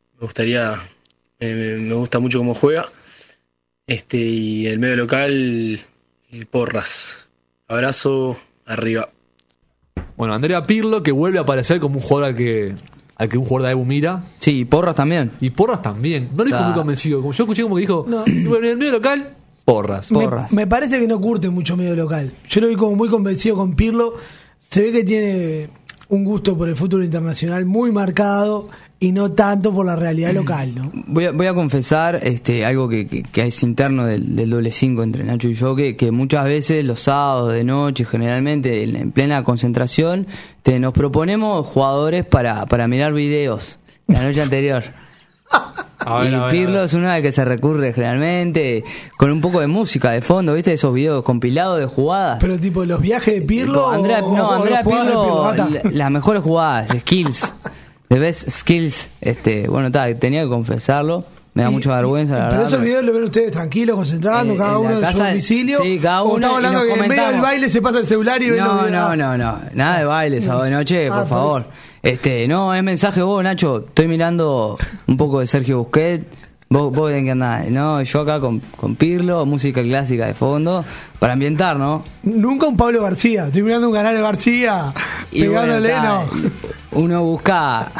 me gusta mucho cómo juega. Y el medio local, Porras. Abrazo, arriba.
Bueno, Andrea Pirlo, que vuelve a aparecer como un jugador al que un jugador de Ebu mira.
Sí, y Porras también.
Y Porras también. No dijo muy convencido. Como yo escuché como que dijo, bueno, en el medio local, Porras.
Me parece que no curte mucho medio local. Yo lo vi como muy convencido con Pirlo. Se ve que tiene un gusto por el fútbol internacional muy marcado y no tanto por la realidad local, ¿no?
Voy a confesar algo que es interno del doble 5 entre Nacho y yo, que muchas veces los sábados de noche, generalmente en plena concentración, nos proponemos jugadores para mirar videos la noche anterior. Pirlo es uno al que se recurre generalmente con un poco de música de fondo, ¿viste? Esos videos compilados de jugadas.
Pero tipo los viajes de Pirlo.
Andrea Pirlo, las mejores jugadas, skills. The best skills. Bueno, tenía que confesarlo. Me da mucha vergüenza, la verdad.
Pero esos videos los ven ustedes tranquilos, concentrando, cada uno en su domicilio.
Sí, cada uno.
O estamos hablando que en medio del baile se pasa el celular y ven los videos.
No. Nada de baile, sábado de noche, por favor. No, es mensaje vos, Nacho. Estoy mirando un poco de Sergio Busquets. Vos en qué andás. No, yo acá con Pirlo, música clásica de fondo, para ambientar, ¿no?
Nunca un Pablo García. Estoy mirando un canal de García, pegándole, no.
Uno busca.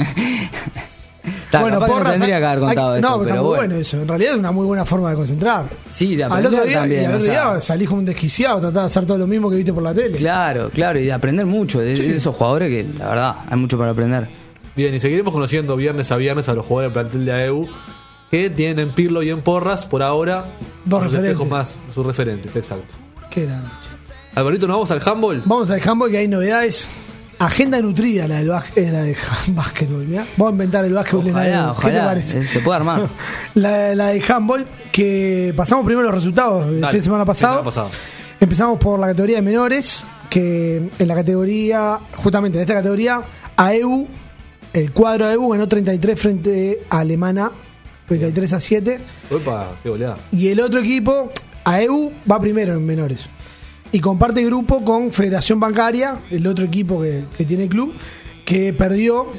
Bueno, Porras,
tendría que haber contado esto,
pero está muy bueno eso. En realidad es una muy buena forma de concentrar.
Sí, de aprender también.
Y al otro día salís como un desquiciado, tratás de hacer todo lo mismo que viste por la tele.
Claro, y de aprender mucho de esos jugadores que, la verdad, hay mucho para aprender.
Bien, y seguiremos conociendo viernes a viernes a los jugadores del plantel de AEU, que tienen en Pirlo y en Porras, por ahora,
dos referentes
más, sus referentes, exacto.
Qué grande.
Alvarito, ¿nos vamos al handball?
Vamos al handball, que hay novedades. Agenda nutrida la del básquetbol, ¿ya? Vamos a inventar el básquetbol.
Ojalá,
¿qué te parece?
Se puede armar.
la del handball, que pasamos primero los resultados del fin de semana pasado. Empezamos por la categoría de menores, que en la categoría, justamente en esta categoría, AEU, el cuadro AEU ganó 33 frente a Alemana, 33-7.
Opa, qué goleada.
Y el otro equipo, AEU, va primero en menores. Y comparte grupo con Federación Bancaria, el otro equipo que tiene el club, que perdió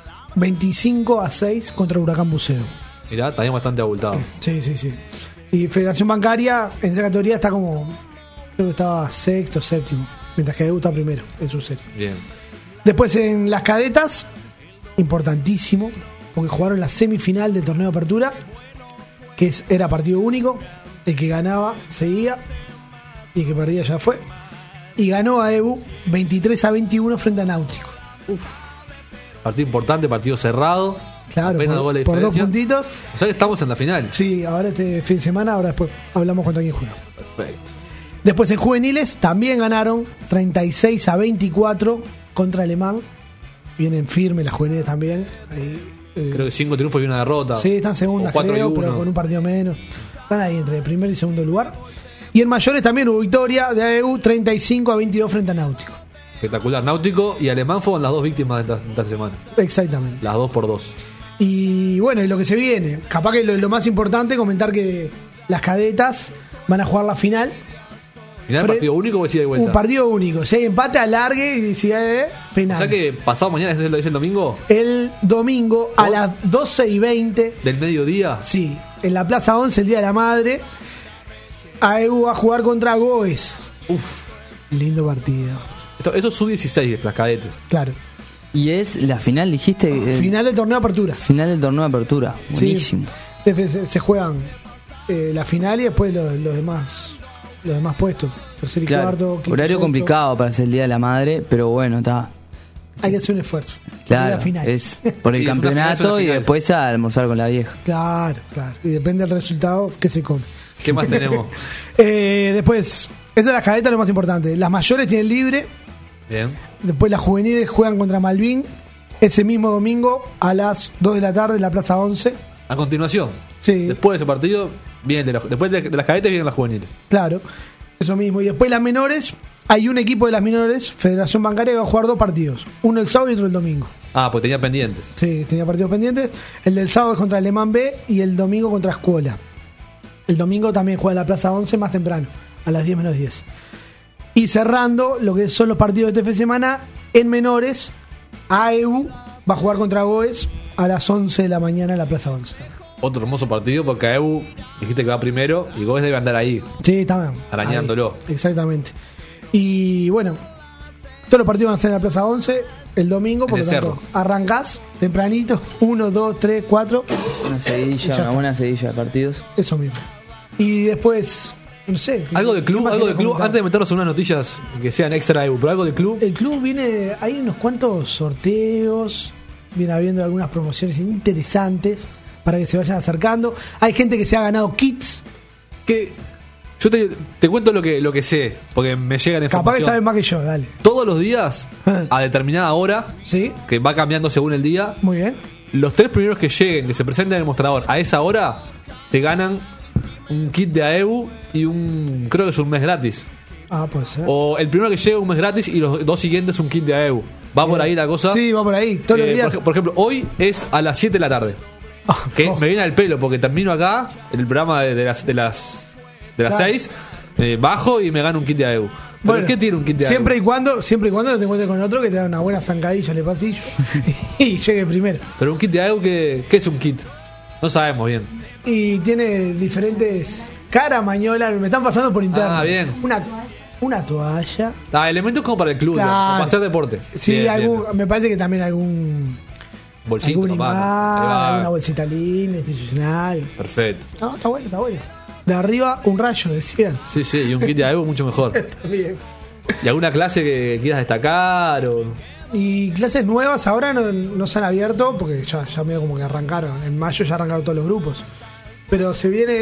25-6 contra Huracán Buceo.
Mirá, también bastante abultado.
Sí. Y Federación Bancaria en esa categoría está como, creo que estaba sexto, séptimo, mientras que AEU está primero en su set.
Bien.
Después en las cadetas, importantísimo, porque jugaron la semifinal del torneo de apertura, que era partido único, el que ganaba seguía, y el que perdía ya fue. Y ganó a AEU 23-21 frente a Náutico.
Partido importante, partido cerrado.
Claro, por 2 puntitos.
O sea que estamos en la final.
Sí, ahora este fin de semana, ahora después hablamos contra quién juega.
Perfecto.
Después en juveniles también ganaron 36-24 contra Alemán. Vienen firmes las juveniles también. Ahí,
creo que 5 triunfos y una derrota.
Sí, están segundas, creo, pero con un partido menos. Están ahí entre el primer y segundo lugar. Y en mayores también hubo victoria de AEU 35-22 frente a Náutico.
Espectacular. Náutico y Alemán fueron las dos víctimas de esta semana.
Exactamente.
Las 2-2.
Y bueno, y lo que se viene. Capaz que lo más importante, comentar que las cadetas van a jugar la final.
¿Final partido único o si hay vuelta?
Un partido único. Si hay empate, alargue y si hay penales.
O sea que pasado mañana es el domingo.
El domingo a las 12:20
¿del mediodía?
Sí, en la Plaza 11, el Día de la Madre. AEU va a jugar contra Goes. Lindo partido.
Esto es sub-16 las cadetes.
Claro.
Y es la final, dijiste.
Final del torneo de apertura.
Final del torneo de apertura. Buenísimo.
Sí, se juegan la final y después los demás puestos. Tercer y cuarto. Quinto,
horario complicado para hacer el Día de la Madre, pero bueno, está.
Hay que hacer un esfuerzo.
Claro,
la final.
Es por el campeonato y después a almorzar con la vieja.
Claro. Y depende del resultado que se come.
¿Qué más tenemos?
Después, esa es la cadeta, lo más importante. Las mayores tienen libre.
Bien.
Después las juveniles juegan contra Malvin ese mismo domingo a las 2 de la tarde en la Plaza 11.
A continuación.
Sí.
Después de ese partido, después de las cadetes vienen las juveniles.
Claro, eso mismo. Y después las menores, hay un equipo de las menores, Federación Bancaria, que va a jugar 2 partidos. Uno el sábado y otro el domingo.
Ah, pues tenía pendientes.
Sí, tenía partidos pendientes. El del sábado es contra Alemán B y el domingo contra Escuela. El domingo también juega en la Plaza 11 más temprano, a las 10 menos 10. Y cerrando lo que son los partidos de este fin de semana, en menores, AEU va a jugar contra Goes a las 11 de la mañana en la Plaza 11.
Otro hermoso partido porque AEU dijiste que va primero y Goes debe andar ahí.
Sí, está
arañándolo.
Ahí, exactamente. Y bueno, todos los partidos van a ser en la Plaza 11 el domingo, por lo tanto, arrancás tempranito, 1, 2, 3, 4.
Una buena seguilla de partidos.
Eso mismo. Y después, no sé.
Algo de club, antes de meternos en unas noticias que sean extra AEU, pero algo de club.
El club viene, hay unos cuantos sorteos, viene habiendo algunas promociones interesantes para que se vayan acercando. Hay gente que se ha ganado kits.
Que yo te cuento lo que sé, porque me llegan información.
Capaz que sabes más que yo, dale.
Todos los días, a determinada hora,
¿sí?
Que va cambiando según el día.
Muy bien.
Los 3 primeros que lleguen, que se presenten en el mostrador a esa hora, se ganan un kit de AEU y creo que es un mes gratis.
Puede ser.
O el primero que llegue un mes gratis y los 2 siguientes un kit de AEU. ¿Va por ahí la cosa?
Sí, va por ahí, todos los días.
Por ejemplo, hoy es a las 7 de la tarde. Que me viene al pelo porque termino acá el programa de las 6, bajo y me gano un kit de AEU. ¿Pero qué tiene un kit de AEU?
Siempre y cuando no te encuentres con otro que te da una buena zancadilla en el pasillo y llegue primero.
Pero un kit de AEU, ¿qué es un kit? No sabemos bien.
Y tiene diferentes caramañolas que me están pasando por interno.
Bien.
Una toalla.
Elementos como para el club,
claro.
Como para hacer deporte.
Sí,
bien.
Me parece que también algún
bolsito,
alguna bolsita linda, institucional.
Perfecto.
No, está bueno. De arriba un rayo, decían.
Sí, y un kit de AEU mucho mejor.
Está bien.
¿Y alguna clase que quieras destacar?
Y clases nuevas ahora no se han abierto porque ya medio como que arrancaron. En mayo ya arrancaron todos los grupos. Pero se viene,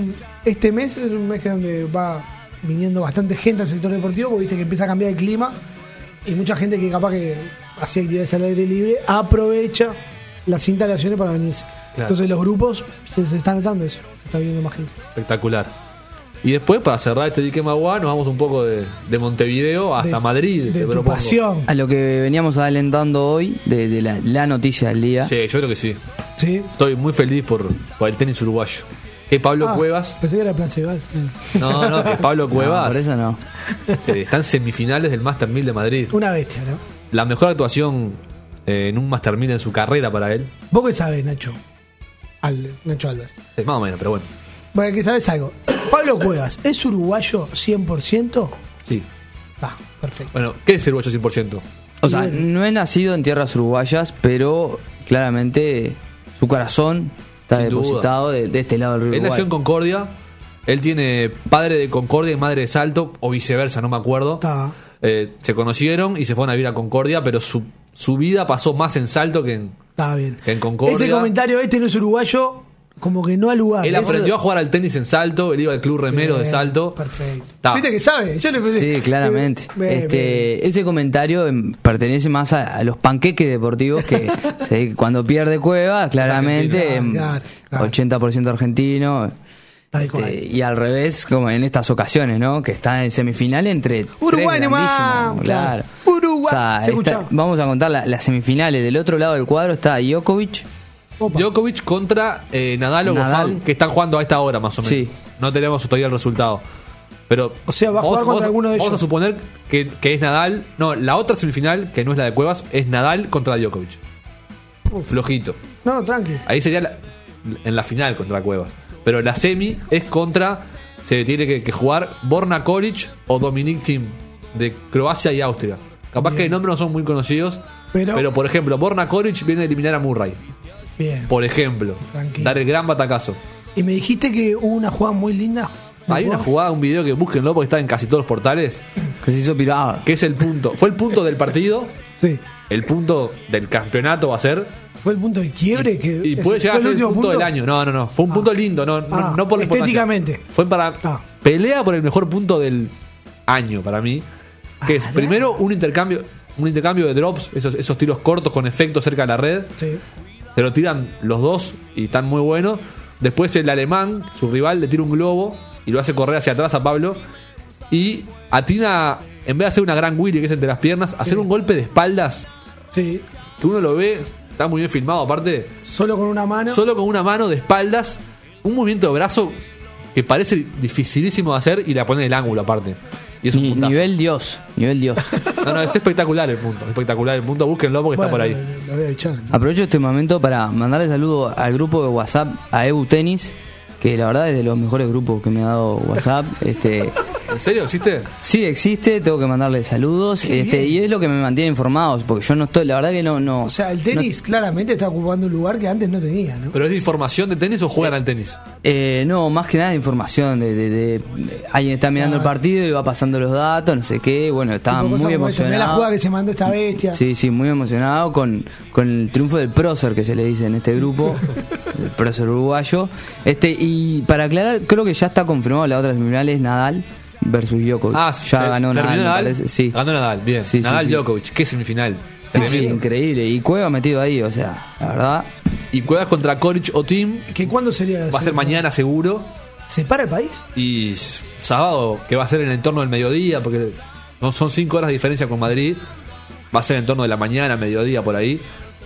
este mes es un mes donde va viniendo bastante gente al sector deportivo, porque viste que empieza a cambiar el clima y mucha gente que capaz que hacía actividades al aire libre aprovecha las instalaciones para venirse. Claro. Entonces los grupos se está notando eso, está viniendo más gente.
Espectacular. Y después, para cerrar este dique Magua, nos vamos un poco de Montevideo hasta Madrid.
De tu pasión.
A lo que veníamos adelantando hoy, de la noticia del día.
Sí, yo creo que sí.
Sí.
Estoy muy feliz por el tenis uruguayo. Que Pablo Cuevas.
Pensé que era plan Cegal.
No, que Pablo Cuevas.
Por eso no.
Está en semifinales del Master 1000 de Madrid.
Una bestia, ¿no?
La mejor actuación en un Master 1000 en su carrera para él.
¿Vos qué sabés, Nacho? Nacho Álvarez.
Sí, más o menos, pero bueno.
Bueno, que sabes algo. Pablo Cuevas, ¿es uruguayo 100%?
Sí.
Perfecto.
Bueno, ¿qué es el uruguayo 100%?
O sea, no he nacido en tierras uruguayas, pero claramente su corazón está sin depositado de este lado del río Uruguay.
Él nació en Concordia. Él tiene padre de Concordia y madre de Salto, o viceversa, no me acuerdo. Se conocieron y se fueron a vivir a Concordia, pero su vida pasó más en Salto que en Concordia.
Ese comentario no es uruguayo, como que no al lugar.
Él aprendió a jugar al tenis en Salto, él iba al club remero de Salto.
Perfecto. ¿Viste que sabe? Yo le pensé.
Sí, claramente. Ese comentario pertenece más a los panqueques deportivos que cuando pierde Cueva, claramente, claro. 80% argentino. Y al revés, como en estas ocasiones, ¿no? Que está en semifinal entre
Uruguay
tres grandísimos. Claro.
Uruguay.
O sea, vamos a contar las semifinales. Del otro lado del cuadro está Djokovic.
Djokovic contra Nadal o Goffin, que están jugando a esta hora más o menos.
Sí.
No tenemos todavía el resultado. Pero
o sea, va a jugar contra alguno de ellos.
Vamos a suponer que es Nadal. No, la otra semifinal, que no es la de Cuevas, es Nadal contra Djokovic. Flojito.
No, tranqui.
Ahí sería en la final contra Cuevas. Pero la semi es se tiene que jugar Borna Koric o Dominic Thiem de Croacia y Austria. Capaz que el nombre no son muy conocidos, pero por ejemplo, Borna Koric viene a eliminar a Murray.
Bien.
Por ejemplo, dar el gran batacazo.
Y me dijiste que hubo una jugada muy linda.
Hay una jugada, un video que búsquenlo porque está en casi todos los portales.
Que se hizo pirada.
Que es el punto. Fue el punto del partido.
Sí.
El punto del campeonato va a ser.
Fue el punto de quiebre
y puede llegar a ser el punto del año. No. Fue un punto lindo. No por la
estéticamente.
Fue para pelea por el mejor punto del año para mí. Que es primero un intercambio de drops, esos tiros cortos con efecto cerca de la red.
Sí.
Se lo tiran los dos y están muy buenos. Después el alemán, su rival, le tira un globo y lo hace correr hacia atrás a Pablo. Y atina, en vez de hacer una gran wheelie que es entre las piernas, hacer un golpe de espaldas.
Sí.
Que uno lo ve, está muy bien filmado aparte.
Solo con una mano
de espaldas. Un movimiento de brazo que parece dificilísimo de hacer y la pone en el ángulo aparte. Y es un puntazo.
Nivel Dios.
No, es espectacular el punto. Búsquenlo porque está por ahí.
Lo voy a echar.
Aprovecho este momento para mandarle saludo al grupo de WhatsApp, a Ebu Tenis, que la verdad es de los mejores grupos que me ha dado WhatsApp.
¿En serio existe?
Sí, existe, tengo que mandarle saludos. Y es lo que me mantiene informados, porque yo no estoy, la verdad que no.
O sea, el tenis claramente está ocupando un lugar que antes no tenía, ¿no?
¿Pero es de información de tenis o juegan al tenis?
No, más que nada de información. De alguien está mirando el partido y va pasando los datos, no sé qué. Bueno, estaba muy emocionado.
La jugada que se mandó esta bestia.
Sí, muy emocionado con el triunfo del prócer, que se le dice en este grupo, el prócer uruguayo. Y para aclarar, creo que ya está confirmado la otra semifinal es Nadal versus Djokovic.
Ya
ganó Nadal. Sí.
Ganó Nadal, bien.
Sí,
Nadal
sí.
Djokovic, qué semifinal.
Sí, increíble. Y Cueva metido ahí, o sea, la verdad.
Y Cuevas contra Coric o Team.
¿Que cuándo sería?
Va a ser mañana seguro.
¿Se para el país?
Y sábado, que va a ser en el entorno del mediodía, porque son 5 horas de diferencia con Madrid. Va a ser en torno de la mañana, mediodía, por ahí.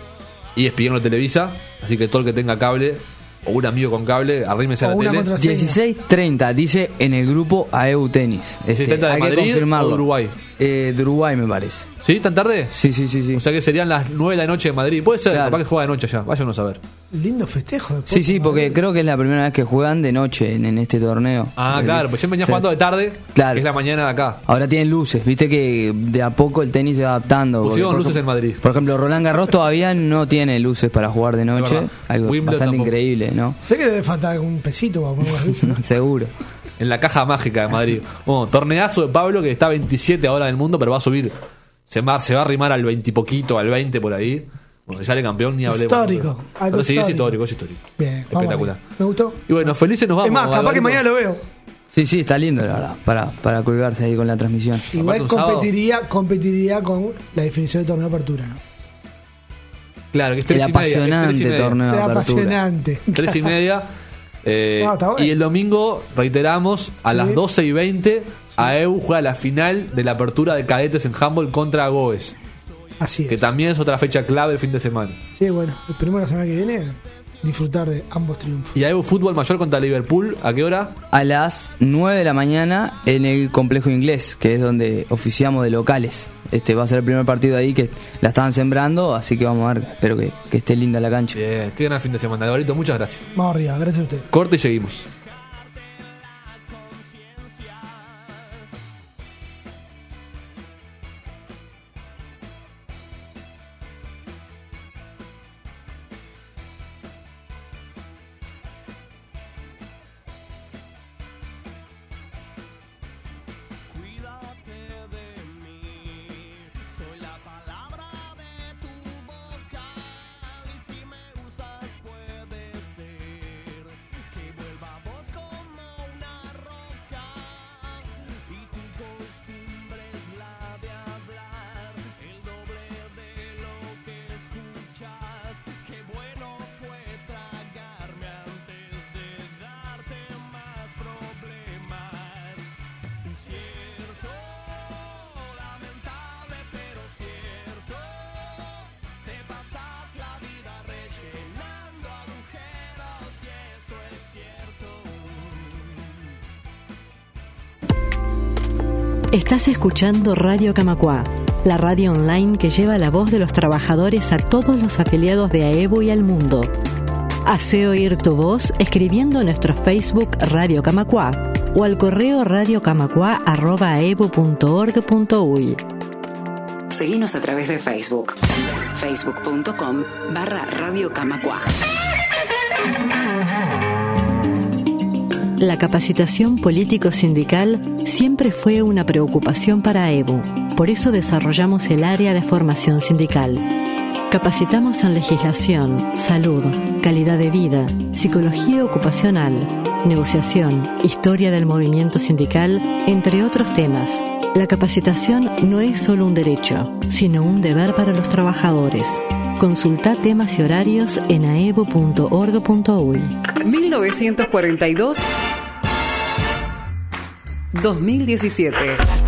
Y ESPN lo televisa, así que todo el que tenga cable o un amigo con cable, arrímese a la tele.
16:30 dice en el grupo AEU Tenis.
16:30 de
hay
Madrid
que confirmarlo.
o de Uruguay.
De Uruguay me parece.
¿Sí? ¿Tan tarde?
Sí.
O sea que serían las 9 de la noche de Madrid. Puede ser,
Claro.
capaz que juega de noche allá. Váyanos a ver.
Lindo festejo.
Sí, porque creo que es la primera vez que juegan de noche en este torneo.
Claro, pues siempre venía jugando de tarde,
Claro.
que es la mañana de acá.
Ahora tienen luces, viste que de a poco el tenis se va adaptando.
Pusieron
Porque,
luces en Madrid.
Por ejemplo, Roland Garros todavía no tiene luces para jugar de noche.
verdad.
Algo
Wimbledon
bastante
tampoco.
increíble, ¿no?
Sé que debe faltar algún pesito para poner las luces, ¿no?
Seguro.
En la caja mágica de Madrid. Bueno, torneazo de Pablo, que está 27 ahora del mundo, pero va a subir. Se va a arrimar al 20 y poquito, al 20 por ahí. Bueno, si sale campeón ni hablemos.
Histórico.
Pero sí, es histórico.
Bien,
espectacular.
Me gustó.
Y bueno, felices nos vamos.
Es más, capaz que mañana lo veo.
Sí, está lindo, la verdad, para colgarse ahí con la transmisión.
Igual
un sábado.
competiría con la definición del torneo de apertura, ¿no?
Claro, que es 3:30.
El apasionante torneo de
Es
apertura.
apasionante.
3:30.
Está bueno.
Y el domingo, reiteramos, a
Sí.
las 12:20, AEU juega la final de la apertura de cadetes en handball contra Goes.
Así es.
Que también es otra fecha clave el fin de semana.
Sí, bueno, esperemos la semana que viene disfrutar de ambos triunfos.
Y AEU Fútbol Mayor contra Liverpool, ¿a qué hora?
A las 9 de la mañana en el complejo inglés, que es donde oficiamos de locales. Va a ser el primer partido ahí que la estaban sembrando, así que vamos a ver, espero que esté linda la cancha.
Bien, qué gran fin de semana. Alvarito, muchas gracias.
Vamos arriba, gracias a usted.
Corte y seguimos.
Estás escuchando Radio Camacuá, la radio online que lleva la voz de los trabajadores a todos los afiliados de AEBU y al mundo. Hacé oír tu voz escribiendo en nuestro Facebook Radio Camacuá o al correo radiocamacuá@aebu.org.uy.
Seguinos a través de Facebook. facebook.com/Radio Camacuá.
La capacitación político-sindical siempre fue una preocupación para AEBU. Por eso desarrollamos el área de formación sindical. Capacitamos en legislación, salud, calidad de vida, psicología ocupacional, negociación, historia del movimiento sindical, entre otros temas. La capacitación no es solo un derecho, sino un deber para los trabajadores. Consulta temas y horarios en aebu.org.uy.
1942-2017.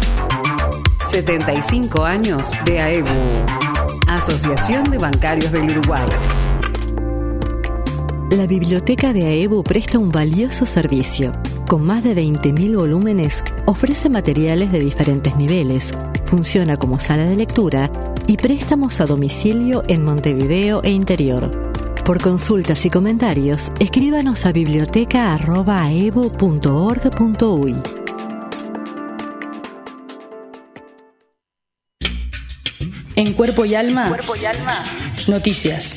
75 años de AEBU. Asociación de Bancarios del Uruguay.
La biblioteca de AEBU presta un valioso servicio. Con más de 20.000 volúmenes, ofrece materiales de diferentes niveles, funciona como sala de lectura y préstamos a domicilio en Montevideo e interior. Por consultas y comentarios, escríbanos a biblioteca@aevo.org.uy.
En Cuerpo y Alma, noticias.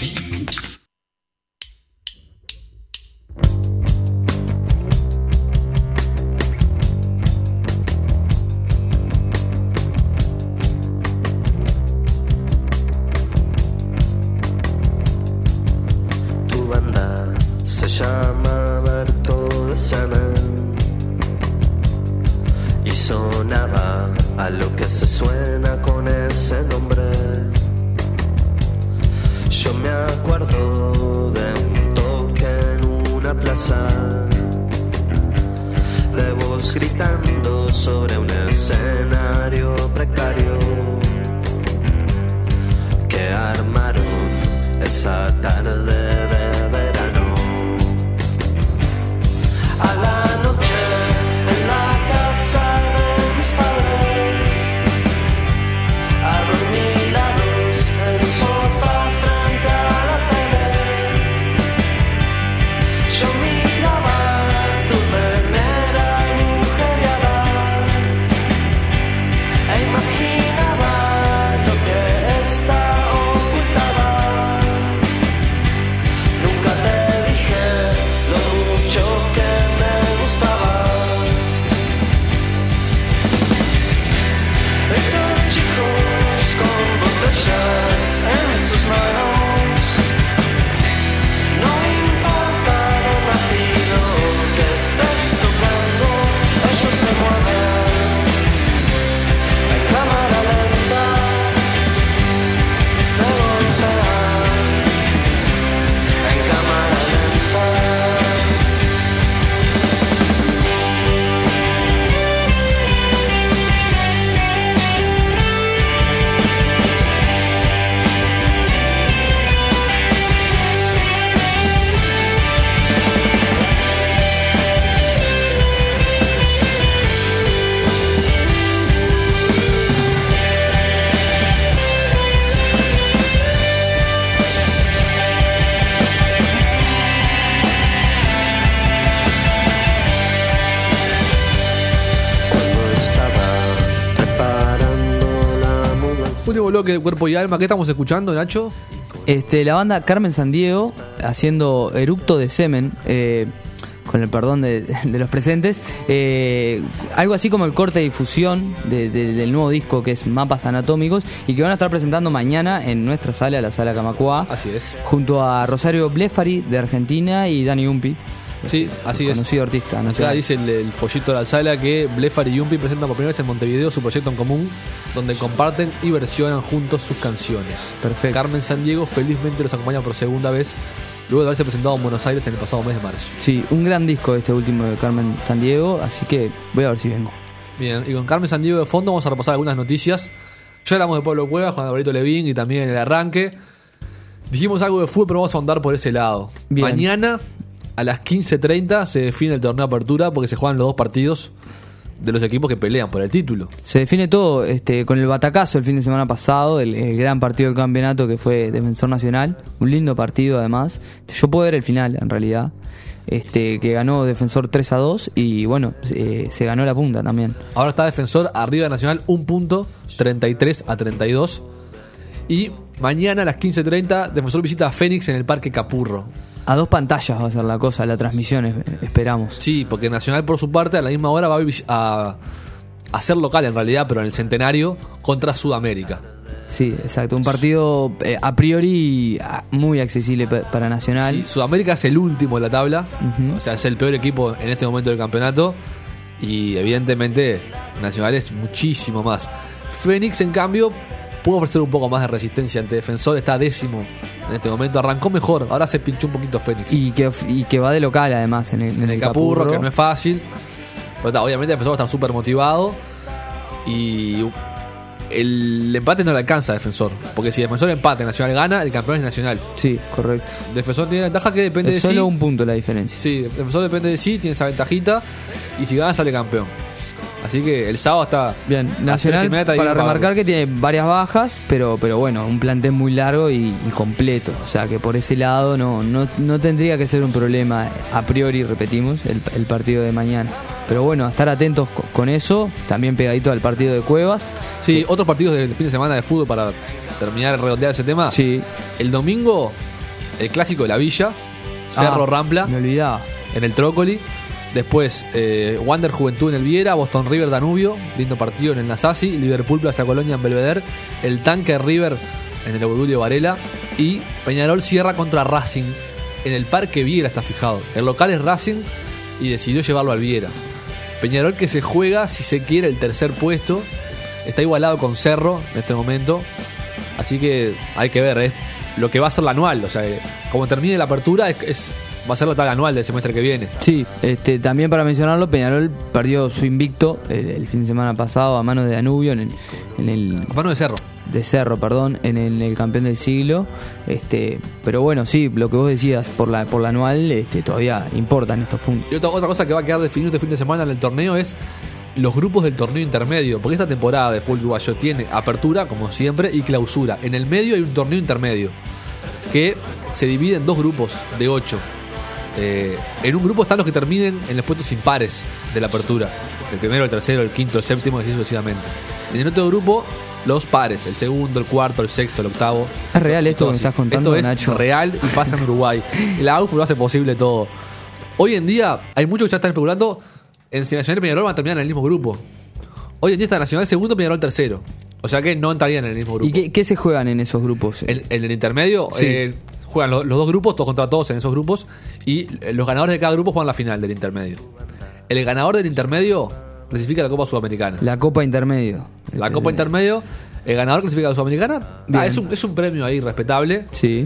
Tu banda se llama Berto de Semen y sonaba a lo que se suena con ese nombre. Yo me acuerdo de un toque en una plaza, de voz gritando sobre un escenario precario que armaron esa tarde de verano. A la noche en la casa de mis padres, adormilados en un sofá frente a la tele, yo miraba tu venera agujereada e imaginaba lo que esta ocultaba. Nunca te dije lo mucho que me gustabas. Esos chicos con botellas en sus manos, no importa lo rápido que estés tocando, ellos se mueven en cámara lenta, se golpean en cámara lenta. Cuando estaba preparando la mudanza.
Último bloque de Cuerpo y Alma. ¿Qué estamos escuchando, Nacho?
La banda Carmen Sandiego haciendo Eructo de Semen, con el perdón de los presentes, algo así como el corte de difusión del nuevo disco que es Mapas Anatómicos, y que van a estar presentando mañana en nuestra sala, la Sala Camacuá,
Así es.
junto a Rosario Blefari de Argentina y Dani Umpi,
Sí, así es.
conocido artista
Acá
nacional.
dice el follito de la sala que Blefari y Yumpi presentan por primera vez en Montevideo su proyecto en común, donde comparten y versionan juntos sus canciones.
Perfecto.
Carmen Sandiego felizmente los acompaña por segunda vez, luego de haberse presentado en Buenos Aires en el pasado mes de marzo.
Sí, un gran disco este último de Carmen Sandiego, así que voy a ver si vengo.
Bien, y con Carmen Sandiego de fondo vamos a repasar algunas noticias. Ya hablamos de Pablo Cuevas, Juan Alvarito Levín y también en el arranque. Dijimos algo de fútbol, pero vamos a andar por ese lado.
Bien.
Mañana a las 15:30 se define el torneo de apertura porque se juegan los dos partidos de los equipos que pelean por el título.
Se define todo con el batacazo el fin de semana pasado, el gran partido del campeonato que fue Defensor Nacional, un lindo partido además. Yo puedo ver el final en realidad, que ganó Defensor 3-2 y bueno, se ganó la punta también.
Ahora está Defensor arriba de Nacional, un punto, 33-32. Y mañana a las 15:30 Defensor visita a Fénix en el Parque Capurro.
A 2 pantallas va a ser la cosa, la transmisión esperamos.
Sí, porque Nacional por su parte a la misma hora va a ser local en realidad, pero en el Centenario contra Sudamérica.
Sí, exacto, un partido a priori muy accesible para Nacional.
Sí, Sudamérica es el último de la tabla,
Ujú.
o sea, es el peor equipo en este momento del campeonato y evidentemente Nacional es muchísimo más. Fénix, en cambio, pudo ofrecer un poco más de resistencia ante Defensor, está 10º en este momento, arrancó mejor, ahora se pinchó un poquito Fénix.
Y que va de local además en
en el Capurro, que no es fácil, pero obviamente Defensor va a estar súper motivado y el empate no le alcanza a Defensor. Porque si Defensor empata y Nacional gana, el campeón es Nacional.
Sí, correcto.
Defensor tiene ventaja que depende de
Es
sí.
solo un punto la diferencia.
Sí, Defensor depende de sí, tiene esa ventajita. Y si gana, sale campeón. Así que el sábado está.
Bien,
a las
Nacional,
3:30 está
para
bien
remarcar
pagado.
que tiene varias bajas, pero bueno, un plantel muy largo y completo. O sea que por ese lado no tendría que ser un problema a priori, repetimos, el partido de mañana. Pero bueno, estar atentos con eso, también pegadito al partido de Cuevas.
Sí, otros partidos del fin de semana de fútbol para terminar de redondear ese tema.
Sí.
El domingo, el clásico de la Villa, Cerro Rampla,
Me olvidaba.
en el Trócoli. Después, Wander Juventud en el Viera, Boston River Danubio, lindo partido en el Nasasi, Liverpool Plaza Colonia en Belvedere, el Tanque River en el Eudulio Varela y Peñarol cierra contra Racing en el Parque Viera, está fijado. El local es Racing y decidió llevarlo al Viera. Peñarol que se juega, si se quiere, el tercer puesto, está igualado con Cerro en este momento, así que hay que ver, es lo que va a ser la anual, o sea, como termine la apertura va a ser la tabla anual del semestre que viene.
Sí, también para mencionarlo, Peñarol perdió su invicto el fin de semana pasado a manos de Danubio en el
A mano de Cerro.
de Cerro, perdón, en el campeón del siglo. Pero bueno, sí, lo que vos decías por la anual, todavía importan estos puntos.
Y otra cosa que va a quedar definido este fin de semana en el torneo es los grupos del torneo intermedio, porque esta temporada de fútbol uruguayo tiene apertura, como siempre, y clausura. En el medio hay un torneo intermedio que se divide en dos grupos de 8. En un grupo están los que terminen en los puestos impares de la apertura, el primero, el tercero, el quinto, el séptimo, y así sucesivamente. En el otro grupo, los pares, el segundo, el cuarto, el sexto, el octavo.
Es real esto que me estás contando,
Esto es
Nacho.
real y pasa en Uruguay. La AUF lo hace posible todo. Hoy en día hay muchos que ya están especulando en si Nacional y Peñarol van a terminar en el mismo grupo. Hoy en día está Nacional segundo, Peñarol tercero. O sea que no entrarían en el mismo grupo.
¿Y qué se juegan en esos grupos?
En el intermedio
Sí.
juegan los dos grupos, todos contra todos en esos grupos, y los ganadores de cada grupo juegan la final del intermedio. El ganador del intermedio clasifica a la Copa Sudamericana.
La Copa Intermedio.
La Copa Intermedio, el ganador clasifica a la Sudamericana.
Bien.
Es un premio ahí respetable.
Sí.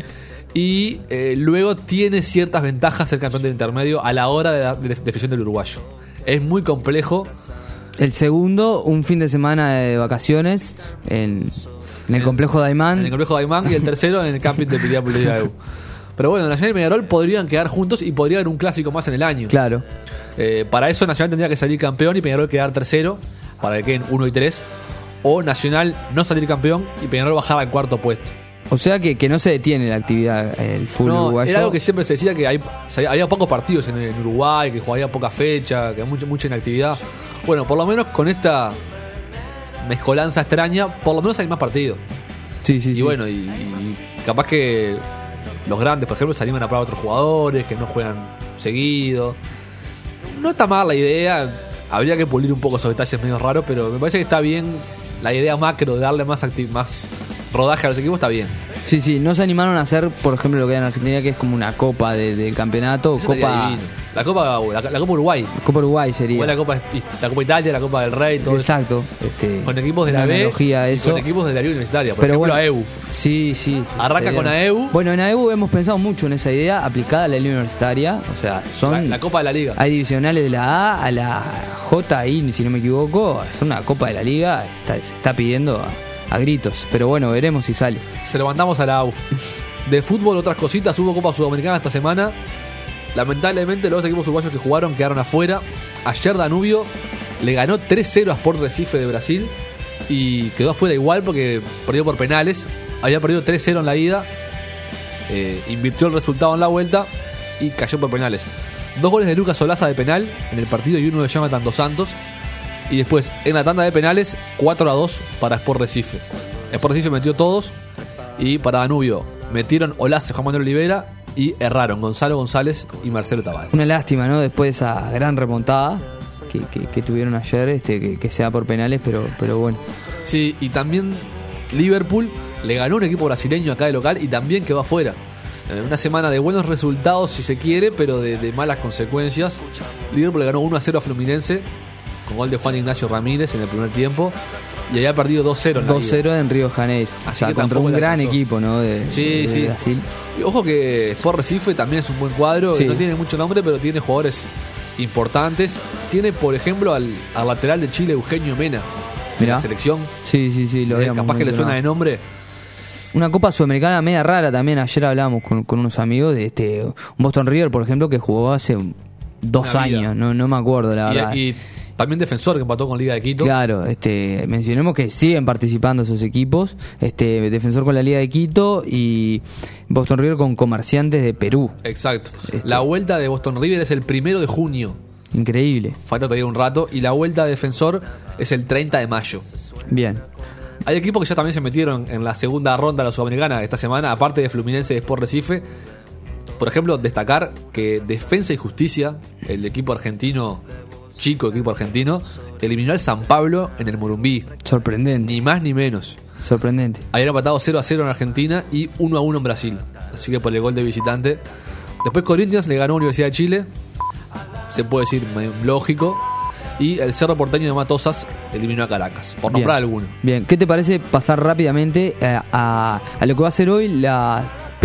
Y luego tiene ciertas ventajas ser campeón del intermedio a la hora de la definición del uruguayo. Es muy complejo.
El segundo, un fin de semana de vacaciones en el complejo Daimán.
En el complejo Daimán, y el tercero en el camping de Piriápolis de AEU. Pero bueno, Nacional y Peñarol podrían quedar juntos y podría haber un clásico más en el año.
Claro.
Para eso Nacional tendría que salir campeón y Peñarol quedar tercero, para que queden 1 y 3. O Nacional no salir campeón y Peñarol bajar al cuarto puesto.
O sea que no se detiene la actividad en el fútbol
No,
uruguayo.
era algo que siempre se decía, que había pocos partidos en Uruguay, que jugaría poca fecha, que había mucha inactividad. Bueno, por lo menos con esta mezcolanza extraña, por lo menos hay más partidos.
Sí, sí,
Y
sí.
bueno, y capaz que los grandes, por ejemplo, se animan a probar a otros jugadores que no juegan seguido. No está mal la idea, habría que pulir un poco esos detalles medio raros, pero me parece que está bien la idea macro de darle más rodaje a los equipos, está bien.
Sí, sí, no se animaron a hacer, por ejemplo, lo que hay en Argentina, que es como una copa del campeonato.
Eso estaría
Copa
divino. La Copa Uruguay.
Copa Uruguay sería.
Igual la Copa Italia, la Copa del Rey, todo eso.
Exacto.
Con equipos de la
una
B
analogía a
y
eso.
con equipos de la liga universitaria. Por
Pero
ejemplo,
bueno,
AEU.
Sí, sí.
Arranca
sería-
con AEU.
Bueno, en AEU hemos pensado mucho en esa idea aplicada a la liga universitaria. O sea, son.
La Copa de la Liga.
Hay divisionales de la A a la J ahí, si no me equivoco. Hacer una Copa de la Liga se está pidiendo a gritos. Pero bueno, veremos si sale.
Se lo mandamos a la AUF. De fútbol, otras cositas. Hubo Copa Sudamericana esta semana. Lamentablemente, los dos equipos uruguayos que jugaron quedaron afuera. Ayer Danubio le ganó 3-0 a Sport Recife de Brasil y quedó afuera igual porque perdió por penales. Había perdido 3-0 en la ida, invirtió el resultado en la vuelta y cayó por penales. 2 goles de Lucas Solaza de penal en el partido y 1 de Jonathan Dos Santos. Y después, en la tanda de penales, 4-2 para Sport Recife. Sport Recife metió todos. Y para Danubio metieron Olace, Juan Manuel Olivera, y erraron Gonzalo González y Marcelo Tavares.
Una lástima, ¿no? Después de esa gran remontada que tuvieron ayer, que sea por penales, pero bueno.
Sí, y también Liverpool le ganó un equipo brasileño acá de local y también quedó afuera. Una semana de buenos resultados, si se quiere, pero de malas consecuencias. Liverpool le ganó 1-0 a Fluminense con gol de Juan Ignacio Ramírez en el primer tiempo y había perdido 2-0 en la ida.
2-0 en Río de Janeiro.
Así
O sea,
que
contra
tampoco
un
la
gran
alcanzó.
equipo, ¿no? De Brasil.
Y ojo que Sport Recife también es un buen cuadro.
Sí.
No tiene mucho nombre, pero tiene jugadores importantes. Tiene, por ejemplo, al lateral de Chile, Eugenio Mena,
Mirá.
la selección.
Sí, lo habíamos
capaz que le
mencionado.
suena de nombre.
Una Copa Sudamericana media rara también. Ayer hablábamos con unos amigos de un Boston River, por ejemplo, que jugó hace 2
Una vida.
años. No me acuerdo, la verdad.
Y también Defensor, que empató con Liga de Quito.
Claro, mencionemos que siguen participando esos equipos. Defensor con la Liga de Quito y Boston River con Comerciantes de Perú.
Exacto. La vuelta de Boston River es el 1 de junio.
Increíble.
Falta todavía un rato. Y la vuelta de Defensor es el 30 de mayo.
Bien.
Hay equipos que ya también se metieron en la segunda ronda de la Sudamericana esta semana, aparte de Fluminense y Sport Recife. Por ejemplo, destacar que Defensa y Justicia, el equipo argentino, equipo argentino, eliminó al San Pablo en el Morumbí.
Sorprendente.
Ni más ni menos.
Sorprendente.
Habían empatado 0-0 en Argentina y 1-1 en Brasil. Así que por el gol de visitante. Después Corinthians le ganó a Universidad de Chile. Se puede decir lógico. Y el Cerro Porteño de Matosas eliminó a Caracas, por nombrar alguno.
Bien, ¿qué te parece pasar rápidamente a lo que va a ser hoy la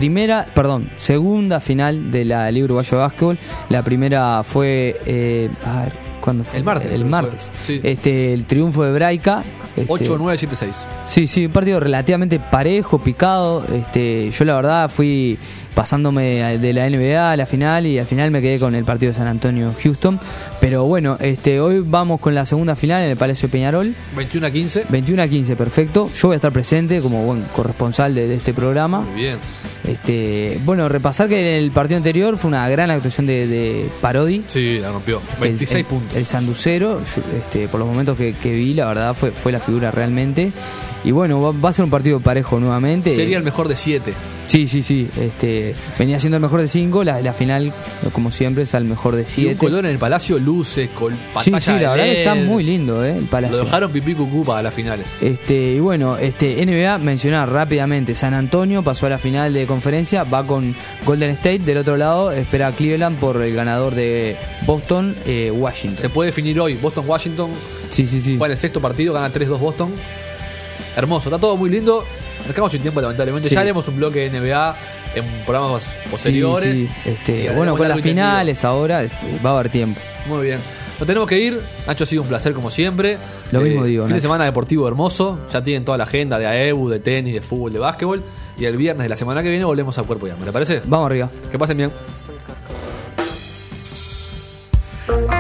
segunda final de la Liga Uruguayo de Básquetbol? La primera fue, ¿cuándo fue?
El martes.
Sí. El triunfo de Braica.
8-9-7-6.
Sí, un partido relativamente parejo, picado. Yo la verdad fui pasándome de la NBA a la final y al final me quedé con el partido de San Antonio-Houston. Pero bueno, hoy vamos con la segunda final en el Palacio de Peñarol.
21-15.
21-15, perfecto. Yo voy a estar presente como buen corresponsal de este programa.
Muy bien.
Bueno, repasar que en el partido anterior fue una gran actuación de Parodi.
Sí, la rompió. 26 puntos.
El sanducero, por los momentos que vi, la verdad fue la figura realmente. Y bueno, va a ser un partido parejo nuevamente.
Sería el mejor de 7.
Sí. Venía siendo el mejor de 5. La final, como siempre, es al mejor de 7.
Y un color en el Palacio, luces, con pantalla.
Sí, la verdad que está muy lindo, el Palacio.
Lo dejaron pipí cucú para las finales.
Y bueno, NBA, mencionar rápidamente: San Antonio pasó a la final de conferencia, va con Golden State. Del otro lado, espera a Cleveland por el ganador de Boston, Washington.
Se puede definir hoy: Boston-Washington.
Sí.
Fue en el sexto partido, gana 3-2 Boston. Hermoso, está todo muy lindo. Nos quedamos sin tiempo, lamentablemente.
Sí.
Ya haremos un bloque de NBA en programas posteriores.
Bueno, con las finales ahora va a haber tiempo.
Muy bien. Nos tenemos que ir. Nacho, ha sido un placer como siempre.
Lo mismo digo.
Fin de semana deportivo hermoso. Ya tienen toda la agenda de AEBU, de tenis, de fútbol, de básquetbol. Y el viernes de la semana que viene volvemos al Cuerpo y Hambre. ¿Le parece?
Vamos arriba.
Que pasen bien.